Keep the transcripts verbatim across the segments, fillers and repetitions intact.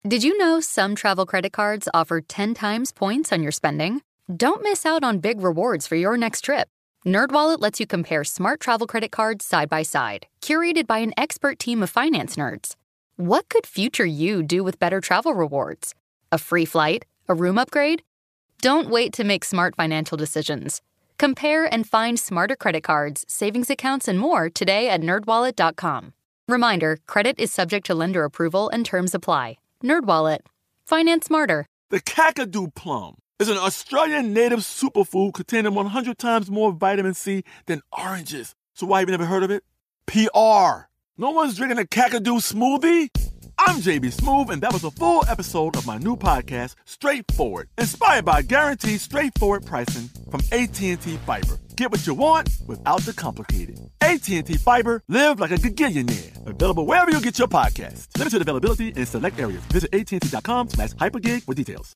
Did you know some travel credit cards offer ten times points on your spending? Don't miss out on big rewards for your next trip. NerdWallet lets you compare smart travel credit cards side by side, curated by an expert team of finance nerds. What could future you do with better travel rewards? A free flight? A room upgrade? Don't wait to make smart financial decisions. Compare and find smarter credit cards, savings accounts, and more today at nerd wallet dot com. Reminder, credit is subject to lender approval and terms apply. NerdWallet. Finance smarter. The Kakadu plum is an Australian native superfood containing one hundred times more vitamin C than oranges. So why have you never heard of it? P R. No one's drinking a Kakadu smoothie? I'm J B Smoove, and that was a full episode of my new podcast, Straightforward, inspired by guaranteed straightforward pricing from A T and T Fiber. Get what you want without the complicated. A T and T Fiber, live like a gigillionaire. Available wherever you get your podcasts. Limited availability in select areas. Visit A T and T dot com slash hypergig for details.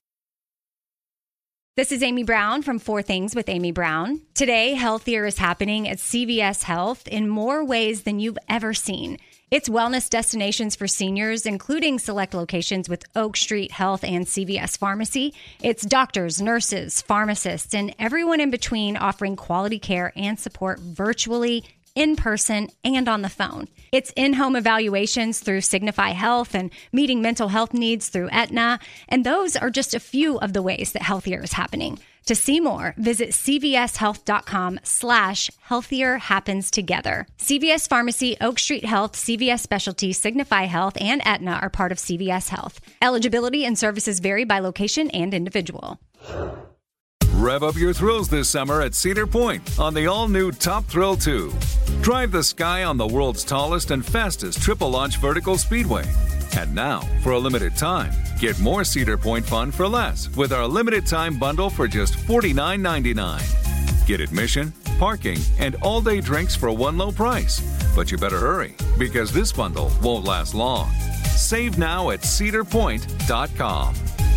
This is Amy Brown from Four Things with Amy Brown. Today, healthier is happening at C V S Health in more ways than you've ever seen. It's wellness destinations for seniors, including select locations with Oak Street Health and C V S Pharmacy. It's doctors, nurses, pharmacists, and everyone in between offering quality care and support virtually, in person, and on the phone. It's in-home evaluations through Signify Health and meeting mental health needs through Aetna. And those are just a few of the ways that healthier is happening. To see more, visit cvshealth.com slash healthier happens together. C V S Pharmacy, Oak Street Health, C V S Specialty, Signify Health, and Aetna are part of C V S Health. Eligibility and services vary by location and individual. Rev up your thrills this summer at Cedar Point on the all-new Top Thrill two. Drive the sky on the world's tallest and fastest triple-launch vertical speedway. And now, for a limited time, get more Cedar Point fun for less with our limited-time bundle for just forty-nine ninety-nine. Get admission, parking, and all-day drinks for one low price. But you better hurry, because this bundle won't last long. Save now at cedar point dot com.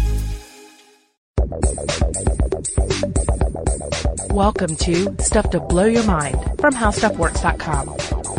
Welcome to Stuff to Blow Your Mind from how stuff works dot com.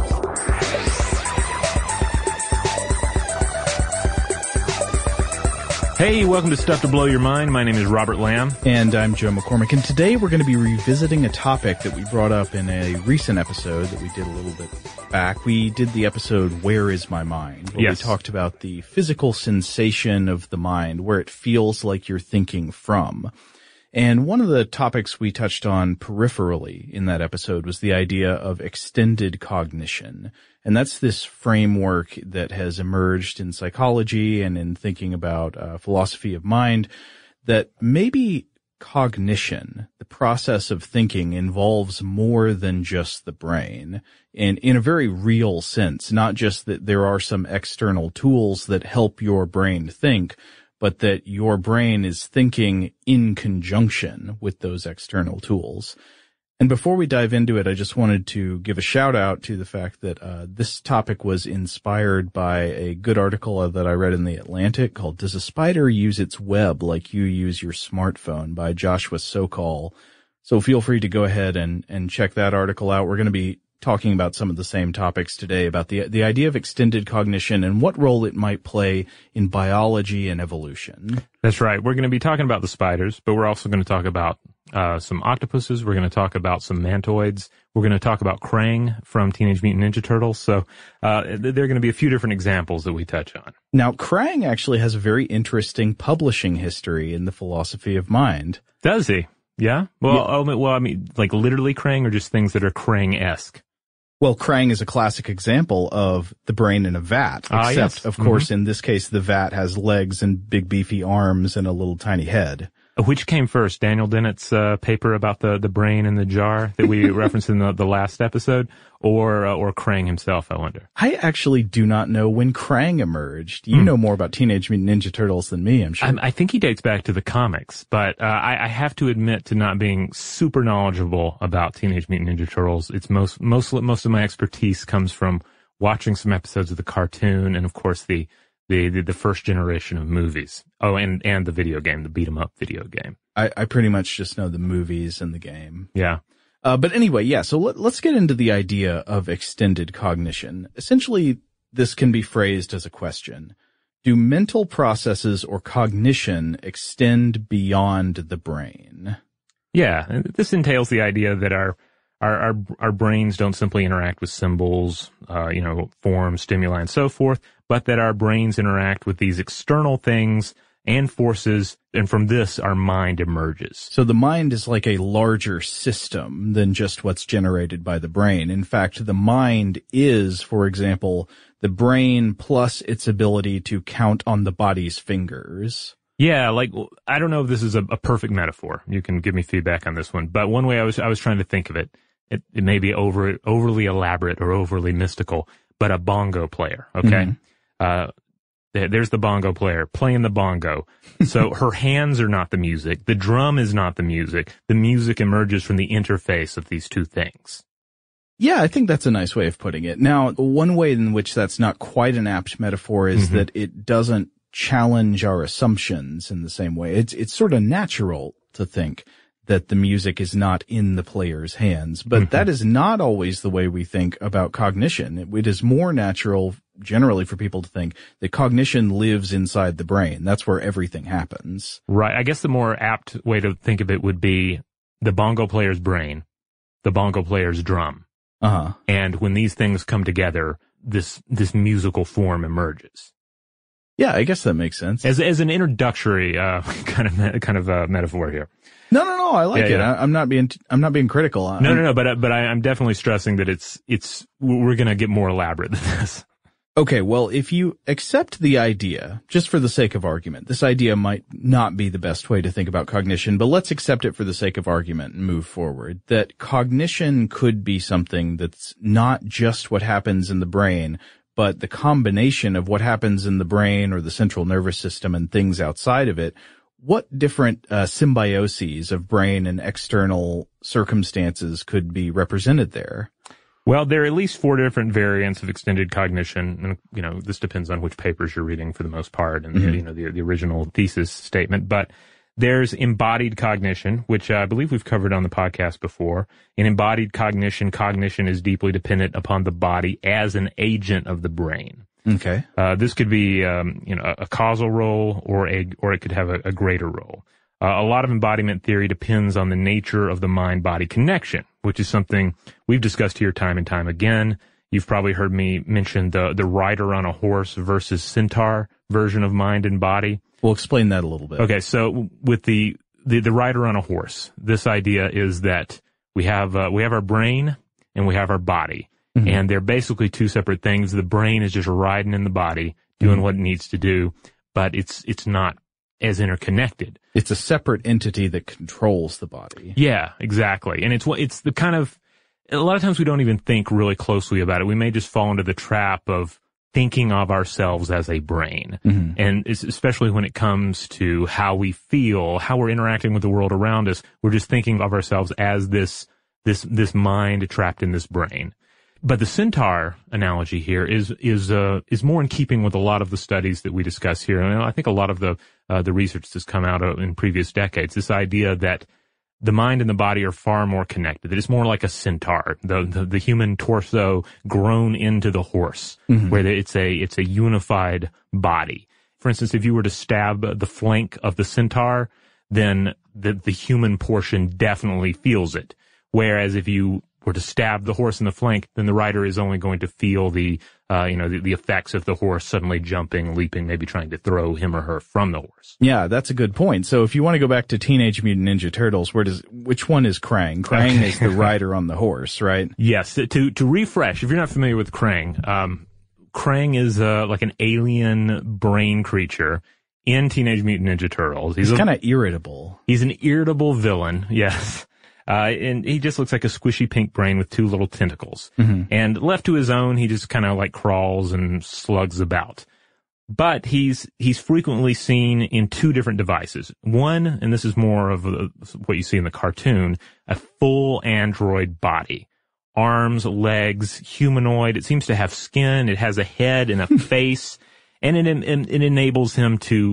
Hey, welcome to Stuff to Blow Your Mind. My name is Robert Lamb. And I'm Joe McCormick. And today we're going to be revisiting a topic that we brought up in a recent episode that we did a little bit back. We did the episode, Where is My Mind? Where yes. we talked about the physical sensation of the mind, where it feels like you're thinking from. And one of the topics we touched on peripherally in that episode was the idea of extended cognition. And that's this framework that has emerged in psychology and in thinking about uh, philosophy of mind, that maybe cognition, the process of thinking, involves more than just the brain. And in a very real sense, not just that there are some external tools that help your brain think, but that your brain is thinking in conjunction with those external tools. And before we dive into it, I just wanted to give a shout out to the fact that uh, this topic was inspired by a good article that I read in The Atlantic called Does a Spider Use Its Web Like You Use Your Smartphone by Joshua Sokol. So feel free to go ahead and, and check that article out. We're going to be talking about some of the same topics today, about the the idea of extended cognition and what role it might play in biology and evolution. That's right. We're going to be talking about the spiders, but we're also going to talk about uh some octopuses. We're going to talk about some mantoids. We're going to talk about Krang from Teenage Mutant Ninja Turtles. So uh there are going to be a few different examples that we touch on. Now, Krang actually has a very interesting publishing history in the philosophy of mind. Does he? Yeah? Well, Yeah. Oh, well, I mean, like literally Krang, or just things that are Krang-esque? Well, Krang is a classic example of the brain in a vat, except, Ah, yes. of course, Mm-hmm. in this case, the vat has legs and big beefy arms and a little tiny head. Which came first, Daniel Dennett's uh, paper about the, the brain in the jar that we referenced in the, the last episode, or uh, or Krang himself, I wonder? I actually do not know when Krang emerged. You mm. know more about Teenage Mutant Ninja Turtles than me, I'm sure. I, I think he dates back to the comics, but uh, I, I have to admit to not being super knowledgeable about Teenage Mutant Ninja Turtles. It's most most most of my expertise comes from watching some episodes of the cartoon, and of course the The, the the first generation of movies. Oh, and and the video game, the beat 'em up video game. I, I pretty much just know the movies and the game. Yeah. Uh, but anyway, yeah. So let, let's get into the idea of extended cognition. Essentially, this can be phrased as a question: Do mental processes or cognition extend beyond the brain? Yeah, and this entails the idea that our our our, our brains don't simply interact with symbols, uh, you know, forms, stimuli, and so forth, but that our brains interact with these external things and forces, and from this, our mind emerges. So the mind is like a larger system than just what's generated by the brain. In fact, the mind is, for example, the brain plus its ability to count on the body's fingers. Yeah, like, I don't know if this is a, a perfect metaphor. You can give me feedback on this one. But one way I was I was trying to think of it, it, it may be over overly elaborate or overly mystical, but a bongo player, okay? Mm-hmm. Uh There's the bongo player playing the bongo. So her hands are not the music. The drum is not the music. The music emerges from the interface of these two things. Yeah, I think that's a nice way of putting it. Now, one way in which that's not quite an apt metaphor is mm-hmm. that it doesn't challenge our assumptions in the same way. It's, it's sort of natural to think that the music is not in the player's hands, but mm-hmm. that is not always the way we think about cognition. It, it is more natural generally for people to think that cognition lives inside the brain. That's where everything happens. Right. I guess the more apt way to think of it would be the bongo player's brain, the bongo player's drum. Uh-huh. And when these things come together, this, this musical form emerges. Yeah, I guess that makes sense. As, as an introductory, uh, kind of, kind of a metaphor here. No, no, no. I like yeah, it. Yeah. I, I'm not being, I'm not being critical. I'm, no, no, no. But, but I, I'm definitely stressing that it's, it's, we're going to get more elaborate than this. Okay, well, if you accept the idea, just for the sake of argument, this idea might not be the best way to think about cognition, but let's accept it for the sake of argument and move forward, that cognition could be something that's not just what happens in the brain, but the combination of what happens in the brain or the central nervous system and things outside of it. What different uh, symbioses of brain and external circumstances could be represented there? Well, there are at least four different variants of extended cognition, and, you know, this depends on which papers you're reading for the most part, and, mm-hmm. you know, the, the original thesis statement, but there's embodied cognition, which I believe we've covered on the podcast before. In embodied cognition, cognition is deeply dependent upon the body as an agent of the brain. Okay. Uh, this could be, um, you know, a causal role, or a, or it could have a, a greater role. Uh, a lot of embodiment theory depends on the nature of the mind-body connection, which is something we've discussed here time and time again. You've probably heard me mention the, the rider on a horse versus centaur version of mind and body. We'll explain that a little bit. Okay, so with the, the, the rider on a horse, this idea is that we have, uh, we have our brain and we have our body. Mm-hmm. And they're basically two separate things. The brain is just riding in the body, doing mm-hmm. what it needs to do, but it's, it's not as interconnected. It's a separate entity that controls the body. Yeah, exactly. And it's what, it's the kind of, a lot of times we don't even think really closely about it. We may just fall into the trap of thinking of ourselves as a brain. Mm-hmm. And it's, especially when it comes to how we feel, how we're interacting with the world around us, we're just thinking of ourselves as this, this, this mind trapped in this brain. But the centaur analogy here is is uh, is more in keeping with a lot of the studies that we discuss here, and I think a lot of the uh, the research that's come out in previous decades. This idea that the mind and the body are far more connected. That it's more like a centaur, the the, the human torso grown into the horse, mm-hmm. where it's a it's a unified body. For instance, if you were to stab the flank of the centaur, then the the human portion definitely feels it. Whereas if you were to stab the horse in the flank, then the rider is only going to feel the, uh, you know, the, the effects of the horse suddenly jumping, leaping, maybe trying to throw him or her from the horse. Yeah, that's a good point. So if you want to go back to Teenage Mutant Ninja Turtles, where does, which one is Krang? Krang okay. is the rider on the horse, right? Yes. To, to refresh, if you're not familiar with Krang, um, Krang is, uh, like an alien brain creature in Teenage Mutant Ninja Turtles. He's, he's kind of irritable. He's an irritable villain, yes. Uh, and he just looks like a squishy pink brain with two little tentacles. Mm-hmm. And left to his own, he just kind of like crawls and slugs about. But he's, he's frequently seen in two different devices. One, and this is more of a, what you see in the cartoon, a full android body. Arms, legs, humanoid. It seems to have skin. It has a head and a face. And it, it, it enables him to like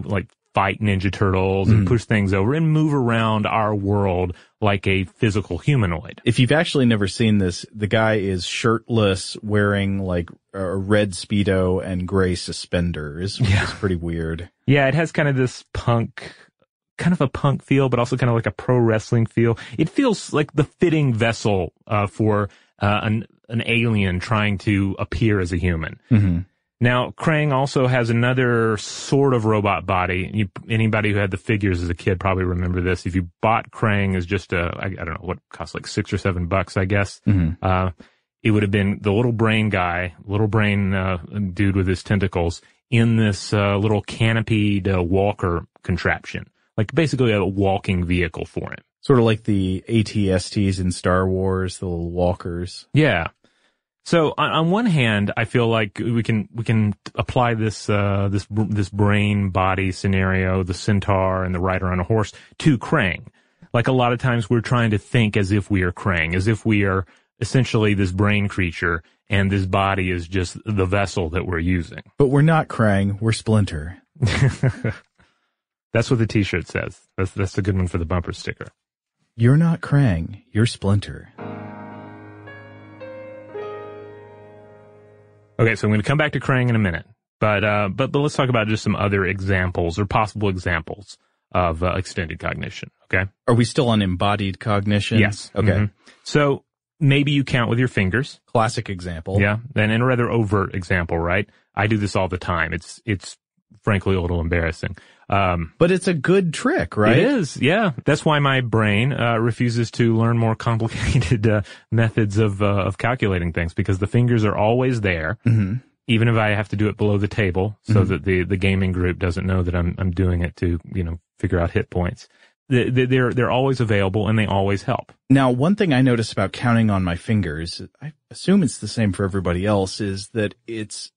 fight Ninja Turtles and mm. push things over and move around our world like a physical humanoid. If you've actually never seen this, the guy is shirtless, wearing like a red Speedo and gray suspenders, which yeah. is pretty weird. Yeah, it has kind of this punk, kind of a punk feel, but also kind of like a pro wrestling feel. It feels like the fitting vessel uh, for uh, an, an alien trying to appear as a human. Mm-hmm. Now, Krang also has another sort of robot body. You, anybody who had the figures as a kid probably remember this. If you bought Krang as just a, I, I don't know, what cost like six or seven bucks, I guess. Mm-hmm. Uh, it would have been the little brain guy, little brain uh, dude with his tentacles in this uh, little canopied uh, walker contraption. Like basically a walking vehicle for him. Sort of like the A T S Ts in Star Wars, the little walkers. Yeah. So on, on one hand, I feel like we can we can apply this uh, this this brain body scenario, the centaur and the rider on a horse, to Krang. Like a lot of times, we're trying to think as if we are Krang, as if we are essentially this brain creature, and this body is just the vessel that we're using. But we're not Krang; we're Splinter. That's what the T-shirt says. That's that's a good one for the bumper sticker. You're not Krang; you're Splinter. Okay, so I'm going to come back to Krang in a minute, but uh, but but let's talk about just some other examples or possible examples of uh, extended cognition. Okay, are we still on embodied cognition? Yes. Okay. Mm-hmm. So maybe you count with your fingers. Classic example. Yeah, and, and a rather overt example, right? I do this all the time. It's it's frankly a little embarrassing. Um, but it's a good trick, right? It is, yeah. That's why my brain uh, refuses to learn more complicated uh, methods of uh, of calculating things, because the fingers are always there, mm-hmm. even if I have to do it below the table, so mm-hmm. that the, the gaming group doesn't know that I'm I'm doing it to, you know, figure out hit points. They, they're they're always available and they always help. Now, one thing I notice about counting on my fingers, I assume it's the same for everybody else, is that it's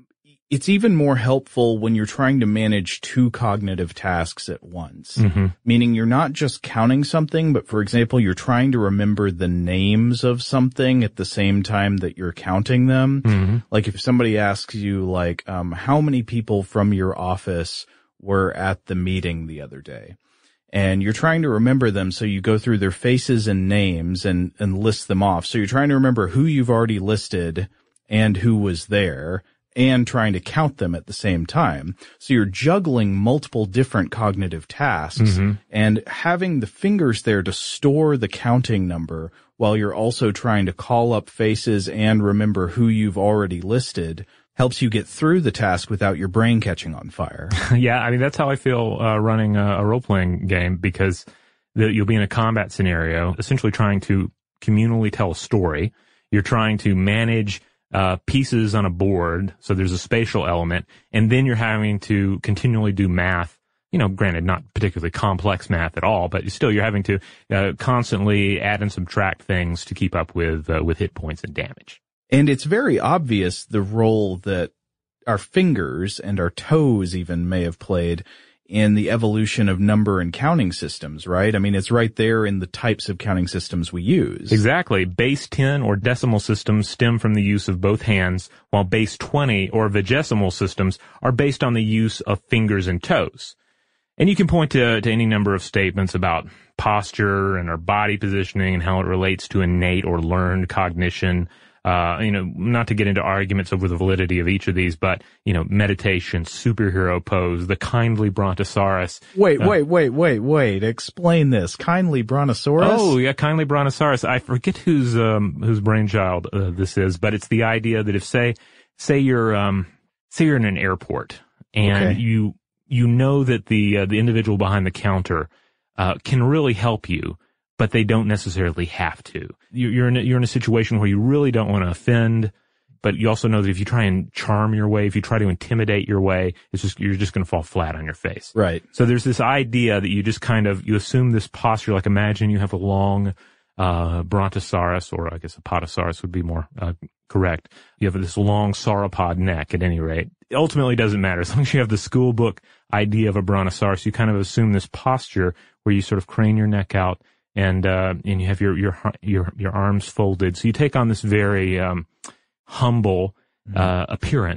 It's even more helpful when you're trying to manage two cognitive tasks at once, mm-hmm. meaning you're not just counting something, but for example, you're trying to remember the names of something at the same time that you're counting them. Mm-hmm. Like if somebody asks you, like, um, how many people from your office were at the meeting the other day? And you're trying to remember them, so you go through their faces and names and, and list them off. So you're trying to remember who you've already listed and who was there, and trying to count them at the same time. So you're juggling multiple different cognitive tasks, mm-hmm. and having the fingers there to store the counting number while you're also trying to call up faces and remember who you've already listed helps you get through the task without your brain catching on fire. Yeah, I mean, that's how I feel uh, running a, a role-playing game, because the, you'll be in a combat scenario, essentially trying to communally tell a story. You're trying to manage Uh, pieces on a board, so there's a spatial element, and then you're having to continually do math, you know, granted not particularly complex math at all, but still you're having to uh, constantly add and subtract things to keep up with uh, with hit points and damage. And it's very obvious the role that our fingers and our toes even may have played in the evolution of number and counting systems, right? I mean, it's right there in the types of counting systems we use. Exactly. Base ten or decimal systems stem from the use of both hands, while base twenty or vigesimal systems are based on the use of fingers and toes. And you can point to, to any number of statements about posture and our body positioning and how it relates to innate or learned cognition. Uh, you know, not to get into arguments over the validity of each of these, but, you know, meditation, superhero pose, the kindly brontosaurus. Wait, uh, wait, wait, wait, wait. Explain this. Kindly brontosaurus? Oh, yeah, kindly brontosaurus. I forget whose, um, whose brainchild uh, this is, but it's the idea that if, say, say you're, um, say you're in an airport and okay. you, you know that the, uh, the individual behind the counter, uh, can really help you, but they don't necessarily have to. You're in a, you're in a situation where you really don't want to offend, but you also know that if you try and charm your way, if you try to intimidate your way, it's just, you're just going to fall flat on your face. Right. So there's this idea that you just kind of, you assume this posture, like imagine you have a long, uh, brontosaurus, or I guess a potosaurus would be more, uh, correct. You have this long sauropod neck at any rate. It ultimately doesn't matter. As long as you have the school book idea of a brontosaurus, you kind of assume this posture where you sort of crane your neck out, and uh and you have your your your your arms folded, so you take on this very um humble uh appearance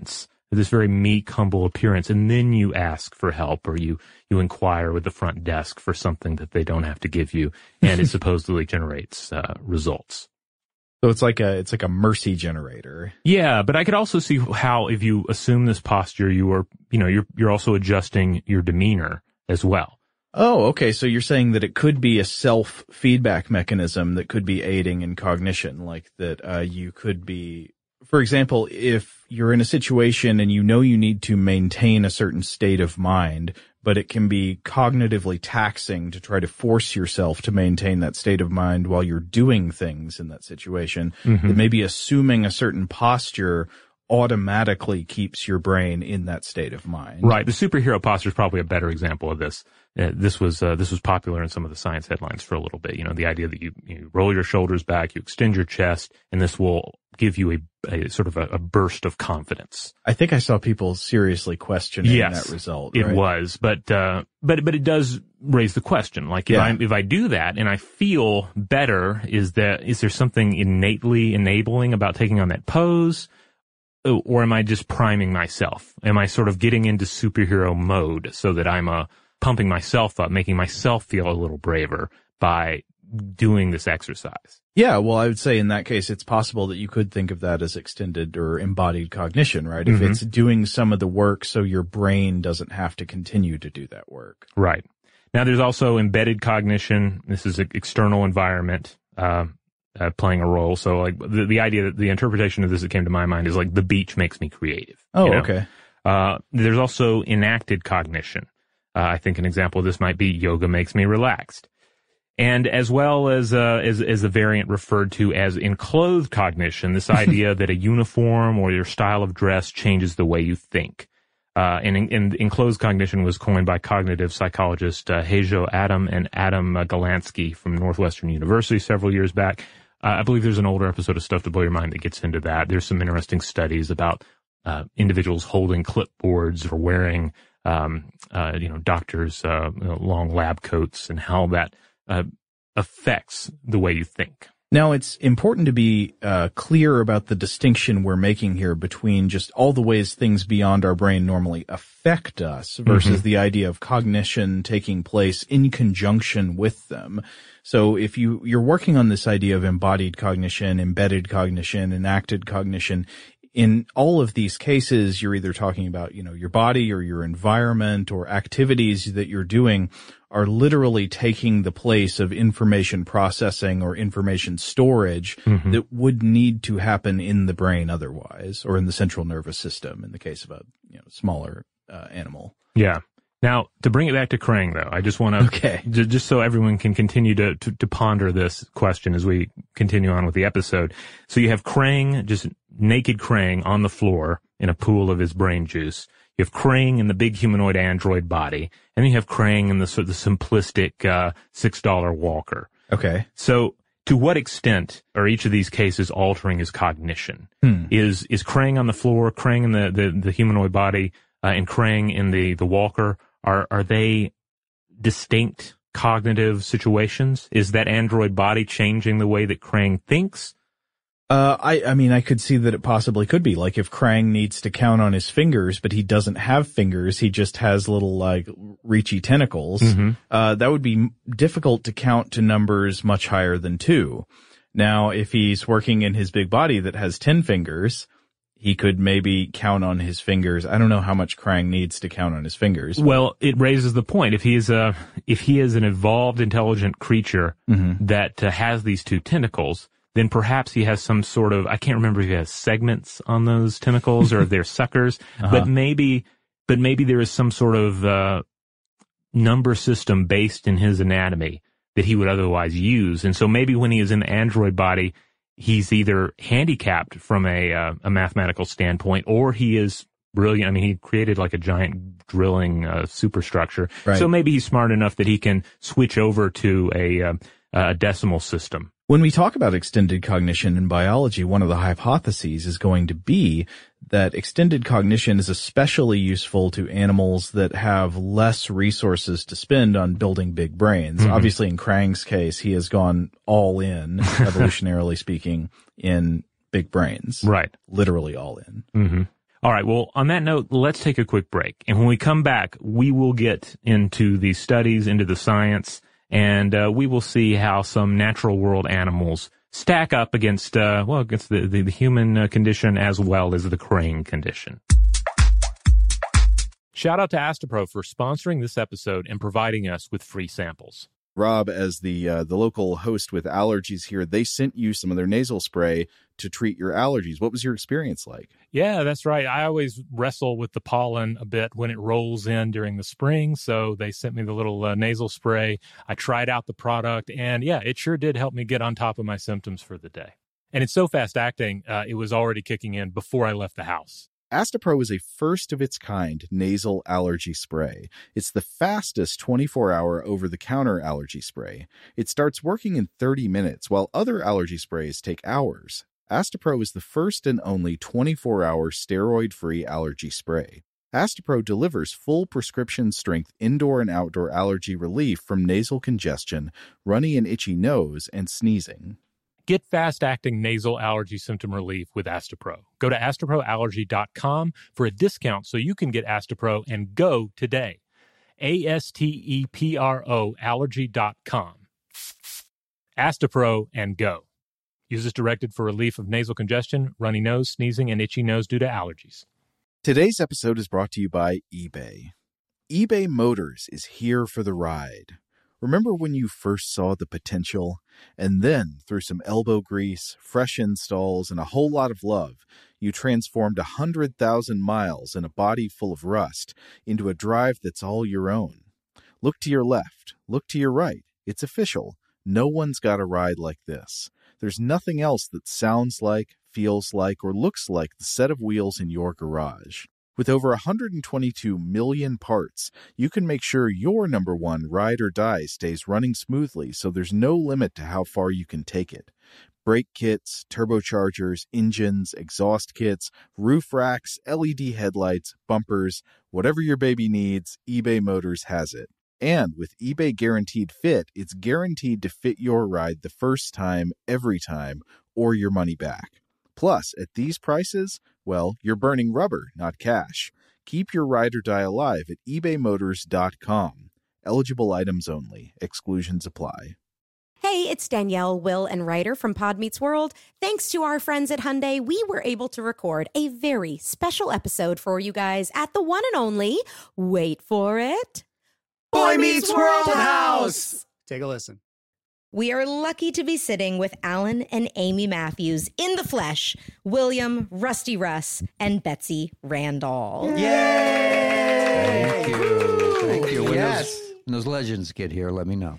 this very meek, humble appearance, and then you ask for help, or you, you inquire with the front desk for something that they don't have to give you, and it supposedly generates uh, results. So it's like a it's like a mercy generator. Yeah, but I could also see how if you assume this posture, you are you know you're you're also adjusting your demeanor as well. Oh, okay. So you're saying that it could be a self-feedback mechanism that could be aiding in cognition, like that uh, you could be, for example, if you're in a situation and you know you need to maintain a certain state of mind, but it can be cognitively taxing to try to force yourself to maintain that state of mind while you're doing things in that situation, Mm-hmm. that maybe assuming a certain posture automatically keeps your brain in that state of mind. Right. The superhero posture is probably a better example of this. Uh, this was uh, this was popular in some of the science headlines for a little bit. You know, the idea that you, you roll your shoulders back, you extend your chest, and this will give you a, a sort of a, a burst of confidence. I think I saw people seriously questioning Yes, that result. It right? was, but uh, but but it does raise the question. Like if Yeah. I if I do that and I feel better, is that is there something innately enabling about taking on that pose? Or am I just priming myself? Am I sort of getting into superhero mode so that I'm uh, pumping myself up, making myself feel a little braver by doing this exercise? Yeah, well, I would say in that case, it's possible that you could think of that as extended or embodied cognition, right? If Mhm. it's doing some of the work so your brain doesn't have to continue to do that work. Right. Now, there's also embedded cognition. This is an external environment uh, uh, playing a role. So, like the, the idea that the interpretation of this that came to my mind is like the beach makes me creative. Oh, you know? okay. Uh, there's also enacted cognition. Uh, I think an example of this might be yoga makes me relaxed. And as well as, uh, as, as a variant referred to as enclothed cognition, this idea that a uniform or your style of dress changes the way you think. Uh, and, and enclosed cognition was coined by cognitive psychologist, uh, Heijo Adam and Adam uh, Galansky from Northwestern University several years back. Uh, I believe there's an older episode of Stuff to Blow Your Mind that gets into that. There's some interesting studies about, uh, individuals holding clipboards or wearing, um, uh, you know, doctors, uh, you know, long lab coats and how that, uh, affects the way you think. Now, it's important to be uh, clear about the distinction we're making here between just all the ways things beyond our brain normally affect us versus Mm-hmm. the idea of cognition taking place in conjunction with them. So if you, you're working on this idea of embodied cognition, embedded cognition, enacted cognition, in all of these cases, you're either talking about, you know, your body or your environment or activities that you're doing are literally taking the place of information processing or information storage Mm-hmm. that would need to happen in the brain otherwise, or in the central nervous system in the case of a, you know, smaller uh, animal. Yeah. Now, to bring it back to Krang, though, I just want to, Okay. j- just so everyone can continue to, to, to ponder this question as we continue on with the episode. So you have Krang, just naked Krang on the floor in a pool of his brain juice. You have Krang in the big humanoid android body, and then you have Krang in the sort of the simplistic uh, six dollar walker. Okay. So, to what extent are each of these cases altering his cognition? Hmm. Is is Krang on the floor, Krang in the, the, the humanoid body, uh, and Krang in the, the walker, are are they distinct cognitive situations? Is that android body changing the way that Krang thinks? Uh, I, I mean, I could see that it possibly could be. Like if Krang needs to count on his fingers, but he doesn't have fingers, he just has little, like, reachy tentacles, Mm-hmm. uh, that would be m- difficult to count to numbers much higher than two. Now, if he's working in his big body that has ten fingers, he could maybe count on his fingers. I don't know how much Krang needs to count on his fingers. Well, it raises the point. If he is a, if he is an evolved, intelligent creature Mm-hmm. that uh, has these two tentacles, then perhaps he has some sort of, I can't remember if he has segments on those tentacles or if they're suckers, Uh-huh. but maybe, but maybe there is some sort of, uh, number system based in his anatomy that he would otherwise use. And so maybe when he is in the android body, he's either handicapped from a, uh, a mathematical standpoint, or he is brilliant. I mean, he created like a giant drilling, uh, superstructure. Right. So maybe he's smart enough that he can switch over to a, uh, a decimal system. When we talk about extended cognition in biology, one of the hypotheses is going to be that extended cognition is especially useful to animals that have less resources to spend on building big brains. Mm-hmm. Obviously, in Krang's case, he has gone all in, evolutionarily speaking, in big brains. Right. Literally all in. Mm-hmm. All right. Well, on that note, let's take a quick break. And when we come back, we will get into the studies, into the science, and uh, we will see how some natural world animals stack up against, uh, well, against the, the, the human uh, condition as well as the crane condition. Shout out to Astepro for sponsoring this episode and providing us with free samples. Rob, as the uh, the local host with allergies here, they sent you some of their nasal spray to treat your allergies. What was your experience like? Yeah, that's right. I always wrestle with the pollen a bit when it rolls in during the spring, so they sent me the little uh, nasal spray. I tried out the product, and yeah, it sure did help me get on top of my symptoms for the day. And it's so fast-acting, uh, it was already kicking in before I left the house. Astepro is a first-of-its-kind nasal allergy spray. It's the fastest twenty-four hour over-the-counter allergy spray. It starts working in thirty minutes, while other allergy sprays take hours. Astepro is the first and only twenty-four hour steroid-free allergy spray. Astepro delivers full prescription-strength indoor and outdoor allergy relief from nasal congestion, runny and itchy nose, and sneezing. Get fast-acting nasal allergy symptom relief with Astepro. Go to astepro allergy dot com for a discount so you can get Astepro and go today. A S T E P R O allergy dot com. Astepro and go. Use as directed for relief of nasal congestion, runny nose, sneezing, and itchy nose due to allergies. Today's episode is brought to you by eBay. eBay Motors is here for the ride. Remember when you first saw the potential? And then, through some elbow grease, fresh installs, and a whole lot of love, you transformed one hundred thousand miles and a body full of rust into a drive that's all your own. Look to your left. Look to your right. It's official. No one's got a ride like this. There's nothing else that sounds like, feels like, or looks like the set of wheels in your garage. With over one hundred twenty-two million parts, you can make sure your number one ride or die stays running smoothly so there's no limit to how far you can take it. Brake kits, turbochargers, engines, exhaust kits, roof racks, L E D headlights, bumpers, whatever your baby needs, eBay Motors has it. And with eBay Guaranteed Fit, it's guaranteed to fit your ride the first time, every time, or your money back. Plus, at these prices, well, you're burning rubber, not cash. Keep your ride or die alive at ebay motors dot com. Eligible items only. Exclusions apply. Hey, it's Danielle, Will, and Ryder from Pod Meets World. Thanks to our friends at Hyundai, we were able to record a very special episode for you guys at the one and only, wait for it, Boy Meets World House! Take a listen. We are lucky to be sitting with Alan and Amy Matthews in the flesh, William, Rusty Russ, and Betsy Randall. Yay! Thank you. Thank you. When, Yes. those, when those legends get here, let me know.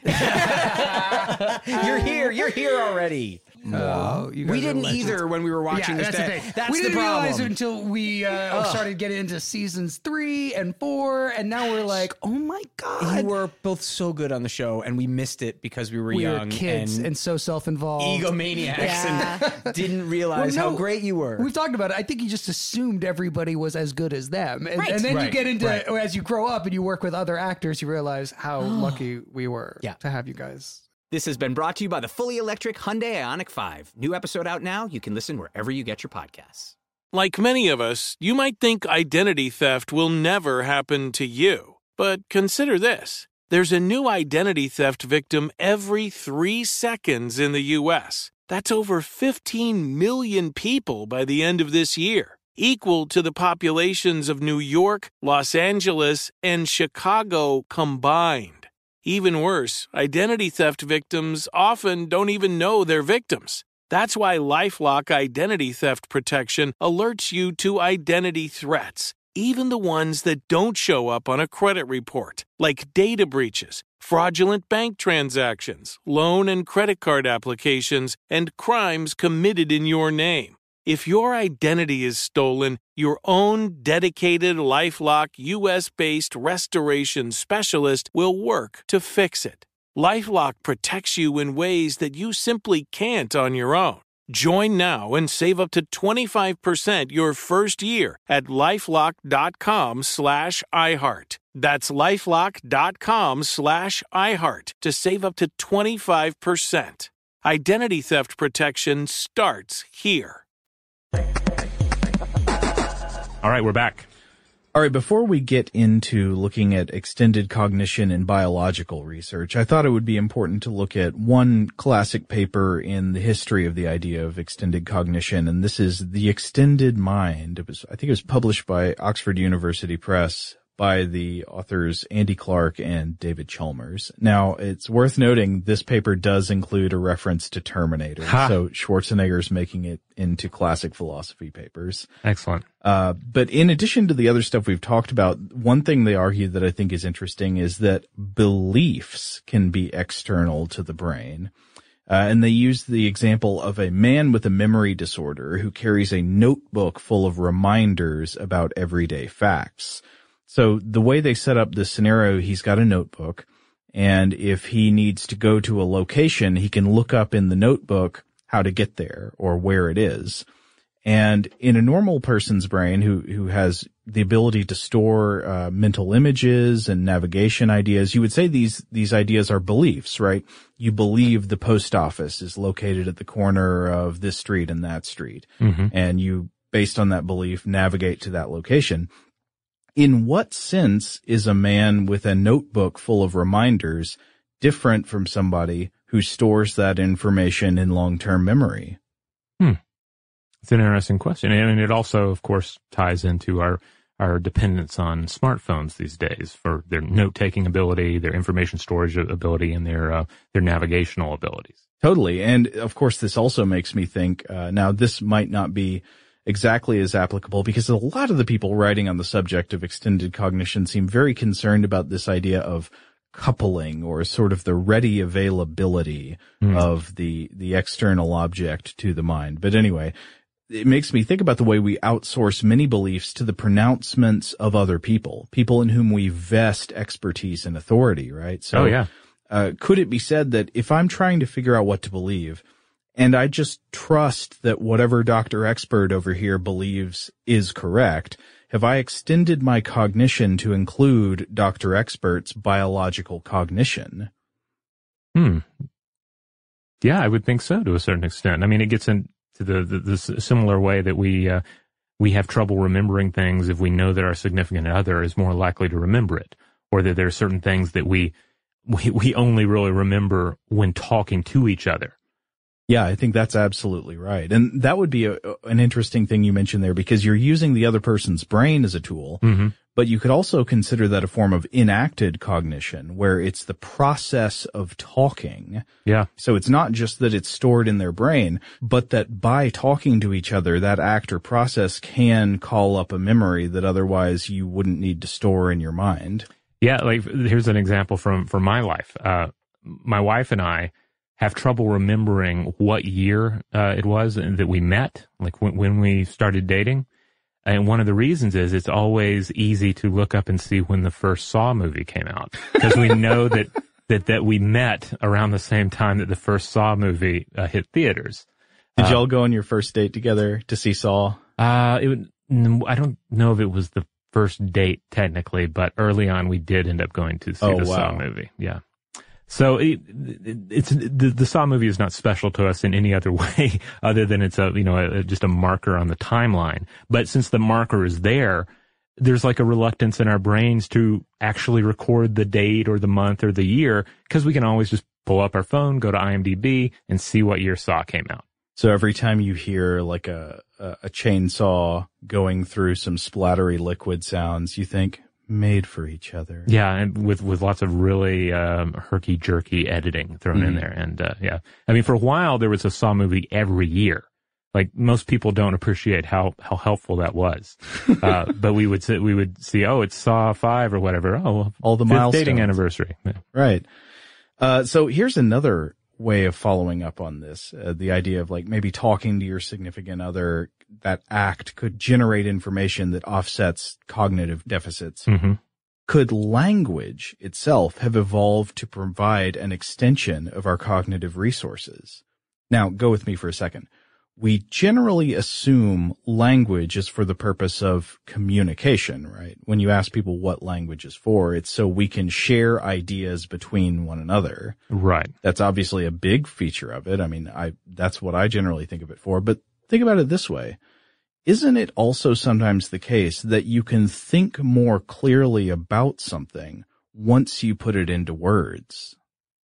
You're here. You're here already. Uh, you guys We are didn't legends. either when we were watching Yeah, this. that's the thing. That's we the didn't problem. realize it until we uh, started getting into seasons three and four, and now we're like, oh my god, You were both so good on the show, and we missed it because we were we young were kids and, and, so self-involved. egomaniacs Yeah. and didn't realize Well, no, how great you were. We've talked about it. I think you just assumed everybody was as good as them, and, Right. and then you Right, get into right. as you grow up and you work with other actors, you realize how lucky we were Yeah. to have you guys. This has been brought to you by the fully electric Hyundai Ioniq five. New episode out now. You can listen wherever you get your podcasts. Like many of us, you might think identity theft will never happen to you. But consider this. There's a new identity theft victim every three seconds in the U S. That's over fifteen million people by the end of this year, equal to the populations of New York, Los Angeles, and Chicago combined. Even worse, identity theft victims often don't even know they're victims. That's why LifeLock Identity Theft Protection alerts you to identity threats, even the ones that don't show up on a credit report, like data breaches, fraudulent bank transactions, loan and credit card applications, and crimes committed in your name. If your identity is stolen, your own dedicated LifeLock U S-based restoration specialist will work to fix it. LifeLock protects you in ways that you simply can't on your own. Join now and save up to twenty-five percent your first year at LifeLock.com slash iHeart. That's LifeLock.com slash iHeart to save up to twenty-five percent. Identity theft protection starts here. All right, we're back. All right, before we get into looking at extended cognition in biological research, I thought it would be important to look at one classic paper in the history of the idea of extended cognition, and this is The Extended Mind. It was, I think it was published by Oxford University Press by the authors Andy Clark and David Chalmers. Now, it's worth noting this paper does include a reference to Terminator, ha. so Schwarzenegger's making it into classic philosophy papers. Excellent. Uh, but in addition to the other stuff we've talked about, one thing they argue that I think is interesting is that beliefs can be external to the brain. Uh, and they use the example of a man with a memory disorder who carries a notebook full of reminders about everyday facts. So the way they set up this scenario, he's got a notebook, and if he needs to go to a location, he can look up in the notebook how to get there or where it is. And in a normal person's brain who, who has the ability to store uh, mental images and navigation ideas, you would say these, these ideas are beliefs, right? You believe the post office is located at the corner of this street and that street. Mm-hmm. And you, based on that belief, navigate to that location. In what sense is a man with a notebook full of reminders different from somebody who stores that information in long-term memory? Hmm. It's an interesting question. And it also, of course, ties into our, our dependence on smartphones these days for their note-taking ability, their information storage ability, and their, uh, their navigational abilities. Totally. And of course, this also makes me think, uh, now this might not be exactly as applicable because a lot of the people writing on the subject of extended cognition seem very concerned about this idea of coupling or sort of the ready availability mm. of the, the external object to the mind. But anyway, it makes me think about the way we outsource many beliefs to the pronouncements of other people, people in whom we vest expertise and authority, right? So, oh, yeah. uh, could it be said that if I'm trying to figure out what to believe, and I just trust that whatever Doctor Expert over here believes is correct, have I extended my cognition to include Doctor Expert's biological cognition? Hmm. Yeah, I would think so to a certain extent. I mean, it gets into the, the, the similar way that we, uh, we have trouble remembering things if we know that our significant other is more likely to remember it, or that there are certain things that we, we, we only really remember when talking to each other. Yeah, I think that's absolutely right. And that would be a, an interesting thing you mentioned there because you're using the other person's brain as a tool, mm-hmm. but you could also consider that a form of enacted cognition where it's the process of talking. Yeah. So it's not just that it's stored in their brain, but that by talking to each other, that act or process can call up a memory that otherwise you wouldn't need to store in your mind. Yeah, like here's an example from, from my life. Uh, my wife and I have trouble remembering what year uh, it was that we met, like when, when we started dating. And one of the reasons is it's always easy to look up and see when the first Saw movie came out, because we know that, that, that we met around the same time that the first Saw movie uh, hit theaters. Did uh, y'all go on your first date together to see Saw? Uh, it would, I don't know if it was the first date technically, but early on we did end up going to see oh, the wow. Saw movie. Yeah. So it, it, it's the, the Saw movie is not special to us in any other way other than it's a, you know, a, just a marker on the timeline. But since the marker is there, there's like a reluctance in our brains to actually record the date or the month or the year because we can always just pull up our phone, go to IMDb and see what year Saw came out. So every time you hear like a, a, a chainsaw going through some splattery liquid sounds, you think, made for each other. Yeah, and with with lots of really um, herky-jerky editing thrown mm-hmm. in there. And uh, yeah, I mean, for a while there was a Saw movie every year. Like most people don't appreciate how how helpful that was. uh, but we would say, we would see, oh, it's Saw five or whatever. Oh, all the fifth milestones. Dating anniversary. Yeah. Right. Uh, so here's another way of following up on this. Uh, the idea of like maybe talking to your significant other, that act could generate information that offsets cognitive deficits. Mm-hmm. Could language itself have evolved to provide an extension of our cognitive resources? Now, go with me for a second. We generally assume language is for the purpose of communication, right? When you ask people what language is for, it's so we can share ideas between one another. Right. That's obviously a big feature of it. I mean, I, that's what I generally think of it for. But think about it this way. isn't it also sometimes the case that you can think more clearly about something once you put it into words?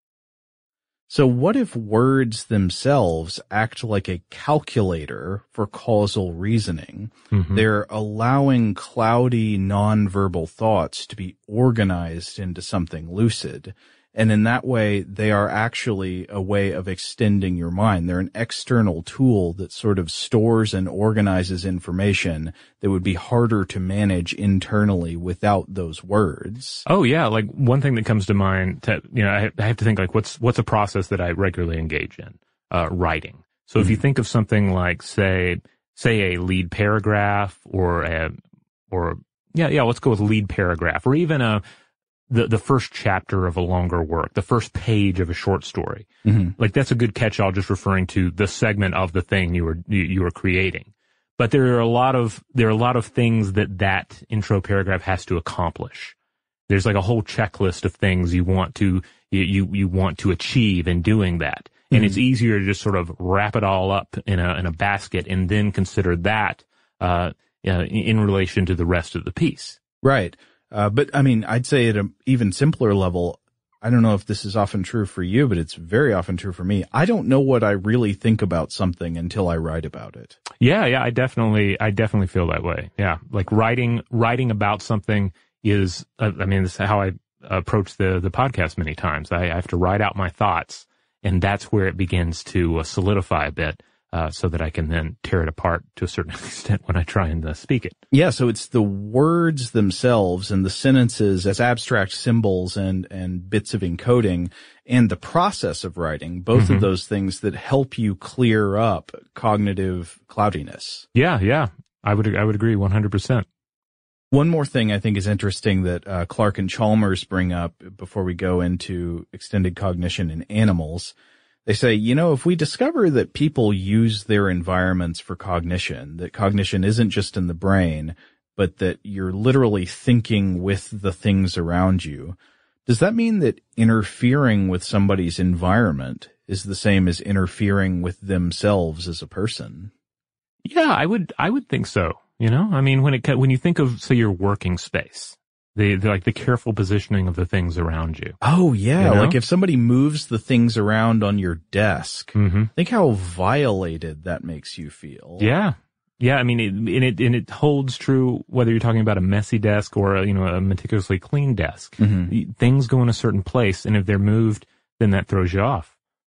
So what if words themselves act like a calculator for causal reasoning? Mm-hmm. They're allowing cloudy, nonverbal thoughts to be organized into something lucid. And in that way, they are actually a way of extending your mind. They're an external tool that sort of stores and organizes information that would be harder to manage internally without those words. Oh, yeah. Like one thing that comes to mind, to, you know, I, I have to think like what's what's a process that I regularly engage in? Uh, writing. So mm-hmm. if you think of something like, say, say a lead paragraph or a, or, yeah, yeah, let's go with lead paragraph or even a, the, the first chapter of a longer work, the first page of a short story. Mm-hmm. Like that's a good catch-all just referring to the segment of the thing you were, you, you were creating. But there are a lot of, there are a lot of things that that intro paragraph has to accomplish. There's like a whole checklist of things you want to, you, you, you want to achieve in doing that. Mm-hmm. And it's easier to just sort of wrap it all up in a, in a basket and then consider that, uh, uh in relation to the rest of the piece. Right. Uh, but I mean, I'd say at an even simpler level, I don't know if this is often true for you, but it's very often true for me. I don't know what I really think about something until I write about it. Yeah, yeah, I definitely, I definitely feel that way. Yeah, like writing, writing about something is, uh, I mean, this is how I approach the, the podcast many times. I, I have to write out my thoughts, and that's where it begins to uh, solidify a bit. Uh, so that I can then tear it apart to a certain extent when I try and uh, speak it. Yeah, so it's the words themselves and the sentences as abstract symbols and, and bits of encoding and the process of writing, both mm-hmm. of those things that help you clear up cognitive cloudiness. Yeah, yeah, I would I would agree one hundred percent. One more thing I think is interesting that uh, Clark and Chalmers bring up before we go into extended cognition in animals. They say, you know, if we discover that people use their environments for cognition, that cognition isn't just in the brain, but that you're literally thinking with the things around you, does that mean that interfering with somebody's environment is the same as interfering with themselves as a person? Yeah, I would, I would think so. You know, I mean, when it, when you think of, say, your working space, The, the like the careful positioning of the things around you. Oh yeah, you know? Like if somebody moves the things around on your desk, mm-hmm. think how violated that makes you feel. Yeah, yeah. I mean, it, and it and it holds true whether you're talking about a messy desk or a, you know a meticulously clean desk. Mm-hmm. Things go in a certain place, and if they're moved, then that throws you off.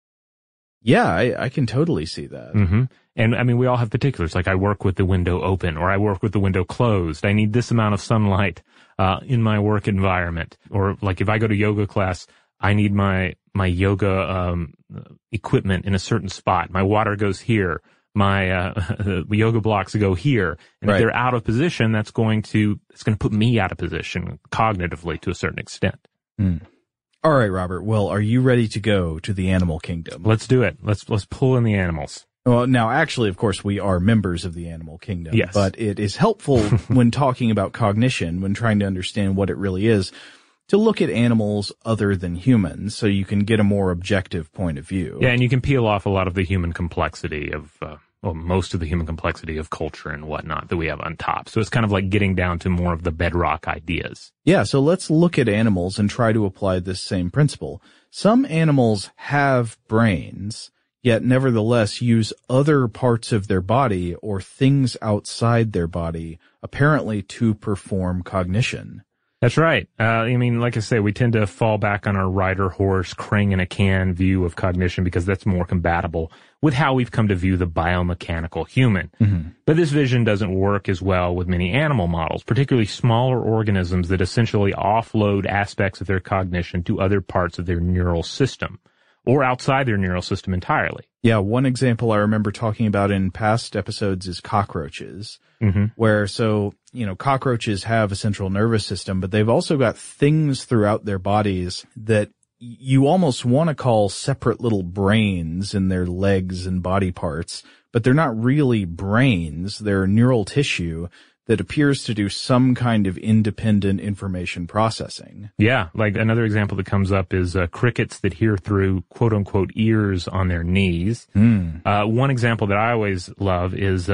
Yeah, I, I can totally see that. Mm-hmm. And I mean, we all have particulars. Like I work with the window open, or I work with the window closed. I need this amount of sunlight uh in my work environment. Or like if I go to yoga class, I need my my yoga um equipment in a certain spot. My water goes here. My uh the yoga blocks go here. And right. if they're out of position, that's going to it's going to put me out of position cognitively to a certain extent. Mm. All right, Robert. Well, are you ready to go to the animal kingdom? Let's do it. Let's let's pull in the animals. Well, now, actually, of course, we are members of the animal kingdom. Yes. But it is helpful when talking about cognition, when trying to understand what it really is, to look at animals other than humans so you can get a more objective point of view. Yeah, and you can peel off a lot of the human complexity of, uh, well, most of the human complexity of culture and whatnot that we have on top. So it's kind of like getting down to more of the bedrock ideas. Yeah, so let's look at animals and try to apply this same principle. Some animals have brains, yet nevertheless use other parts of their body or things outside their body, apparently to perform cognition. That's right. Uh, I mean, like I say, we tend to fall back on our rider horse, crane in a can view of cognition because that's more compatible with how we've come to view the biomechanical human. Mm-hmm. But this vision doesn't work as well with many animal models, particularly smaller organisms that essentially offload aspects of their cognition to other parts of their neural system, or outside their neural system entirely. Yeah, one example I remember talking about in past episodes is cockroaches, mm-hmm. where, so, you know, cockroaches have a central nervous system, but they've also got things throughout their bodies that you almost want to call separate little brains in their legs and body parts, but they're not really brains. They're neural tissue that appears to do some kind of independent information processing. Yeah, like another example that comes up is uh, crickets that hear through quote-unquote ears on their knees. Mm. Uh, one example that I always love is uh,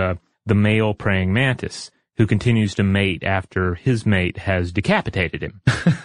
the male praying mantis, who continues to mate after his mate has decapitated him.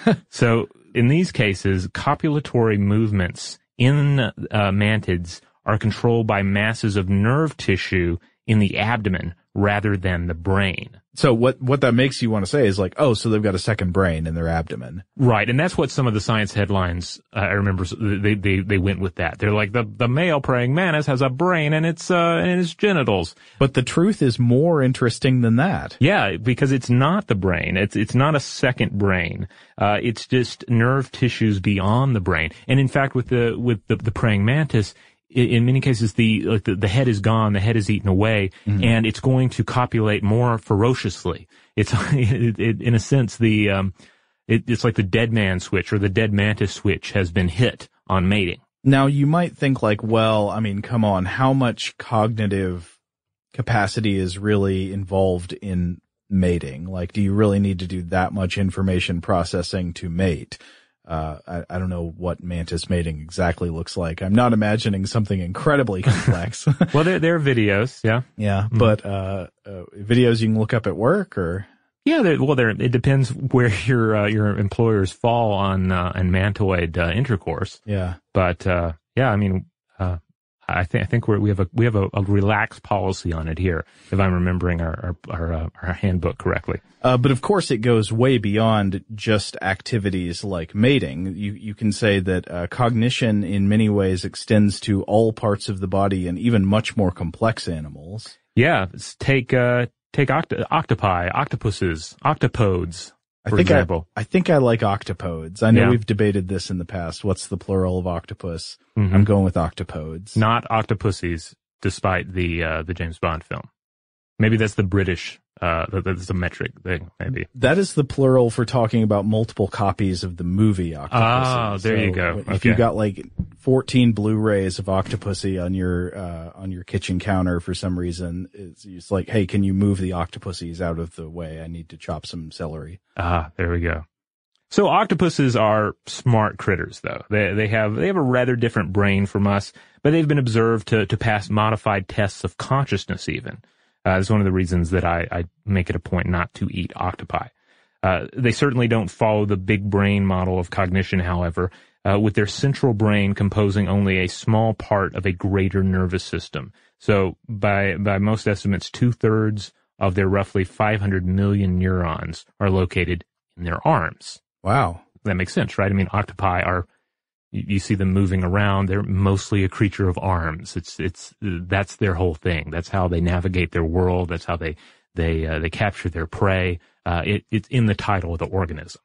So in these cases, copulatory movements in uh, mantids are controlled by masses of nerve tissue in the abdomen rather than the brain. So what, what that makes you want to say is like, oh, so they've got a second brain in their abdomen. Right. And that's what some of the science headlines, uh, I remember they, they, they went with that. They're like, the, the male praying mantis has a brain in its, uh, in its genitals. But the truth is more interesting than that. Yeah, because it's not the brain. It's, it's not a second brain. Uh, it's just nerve tissues beyond the brain. And in fact, with the, with the, the praying mantis, in many cases, the, like the the head is gone, the head is eaten away, mm-hmm. and it's going to copulate more ferociously. It's it, it, in a sense the um, it, it's like the dead man switch or the dead mantis switch has been hit on mating. Now you might think like, well, I mean, come on, how much cognitive capacity is really involved in mating? Like, do you really need to do that much information processing to mate? Uh, I, I don't know what mantis mating exactly looks like. I'm not imagining something incredibly complex. Well, there, there are videos, yeah. Yeah, mm-hmm. but, uh, uh, videos you can look up at work or? Yeah, well, there, it depends where your, uh, your employers fall on, uh, on mantoid, uh, intercourse. Yeah. But, uh, yeah, I mean, uh, I think, I think we're, we have a, we have a, a relaxed policy on it here, if I'm remembering our, our, our, uh, our handbook correctly. Uh, but of course it goes way beyond just activities like mating. You, you can say that, uh, cognition in many ways extends to all parts of the body and even much more complex animals. Yeah. Take, uh, take oct- octopi, octopuses, octopodes. I For think example. I, I think I like octopodes. I know Yeah. we've debated this in the past. What's the plural of octopus? Mm-hmm. I'm going with octopodes. Not octopussies, despite the, uh, the James Bond film. Maybe that's the British, uh, that's a metric thing, maybe. That is the plural for talking about multiple copies of the movie Octopussy. Ah, there you go. If Okay. you got like fourteen Blu-rays of Octopussy on your, uh, on your kitchen counter for some reason, it's, it's like, hey, can you move the Octopussies out of the way? I need to chop some celery. Ah, there we go. So octopuses are smart critters, though. They they have they have a rather different brain from us, but they've been observed to to pass modified tests of consciousness. Even uh, that's one of the reasons that I, I make it a point not to eat octopi. Uh, they certainly don't follow the big brain model of cognition, however, uh, with their central brain composing only a small part of a greater nervous system. So by by most estimates, two thirds of their roughly five hundred million neurons are located in their arms. Wow. That makes sense, right? I mean, octopi are, you, you see them moving around. They're mostly a creature of arms. It's, it's, that's their whole thing. That's how they navigate their world. That's how they, they, uh, they capture their prey. Uh, it, it's in the title of the organism.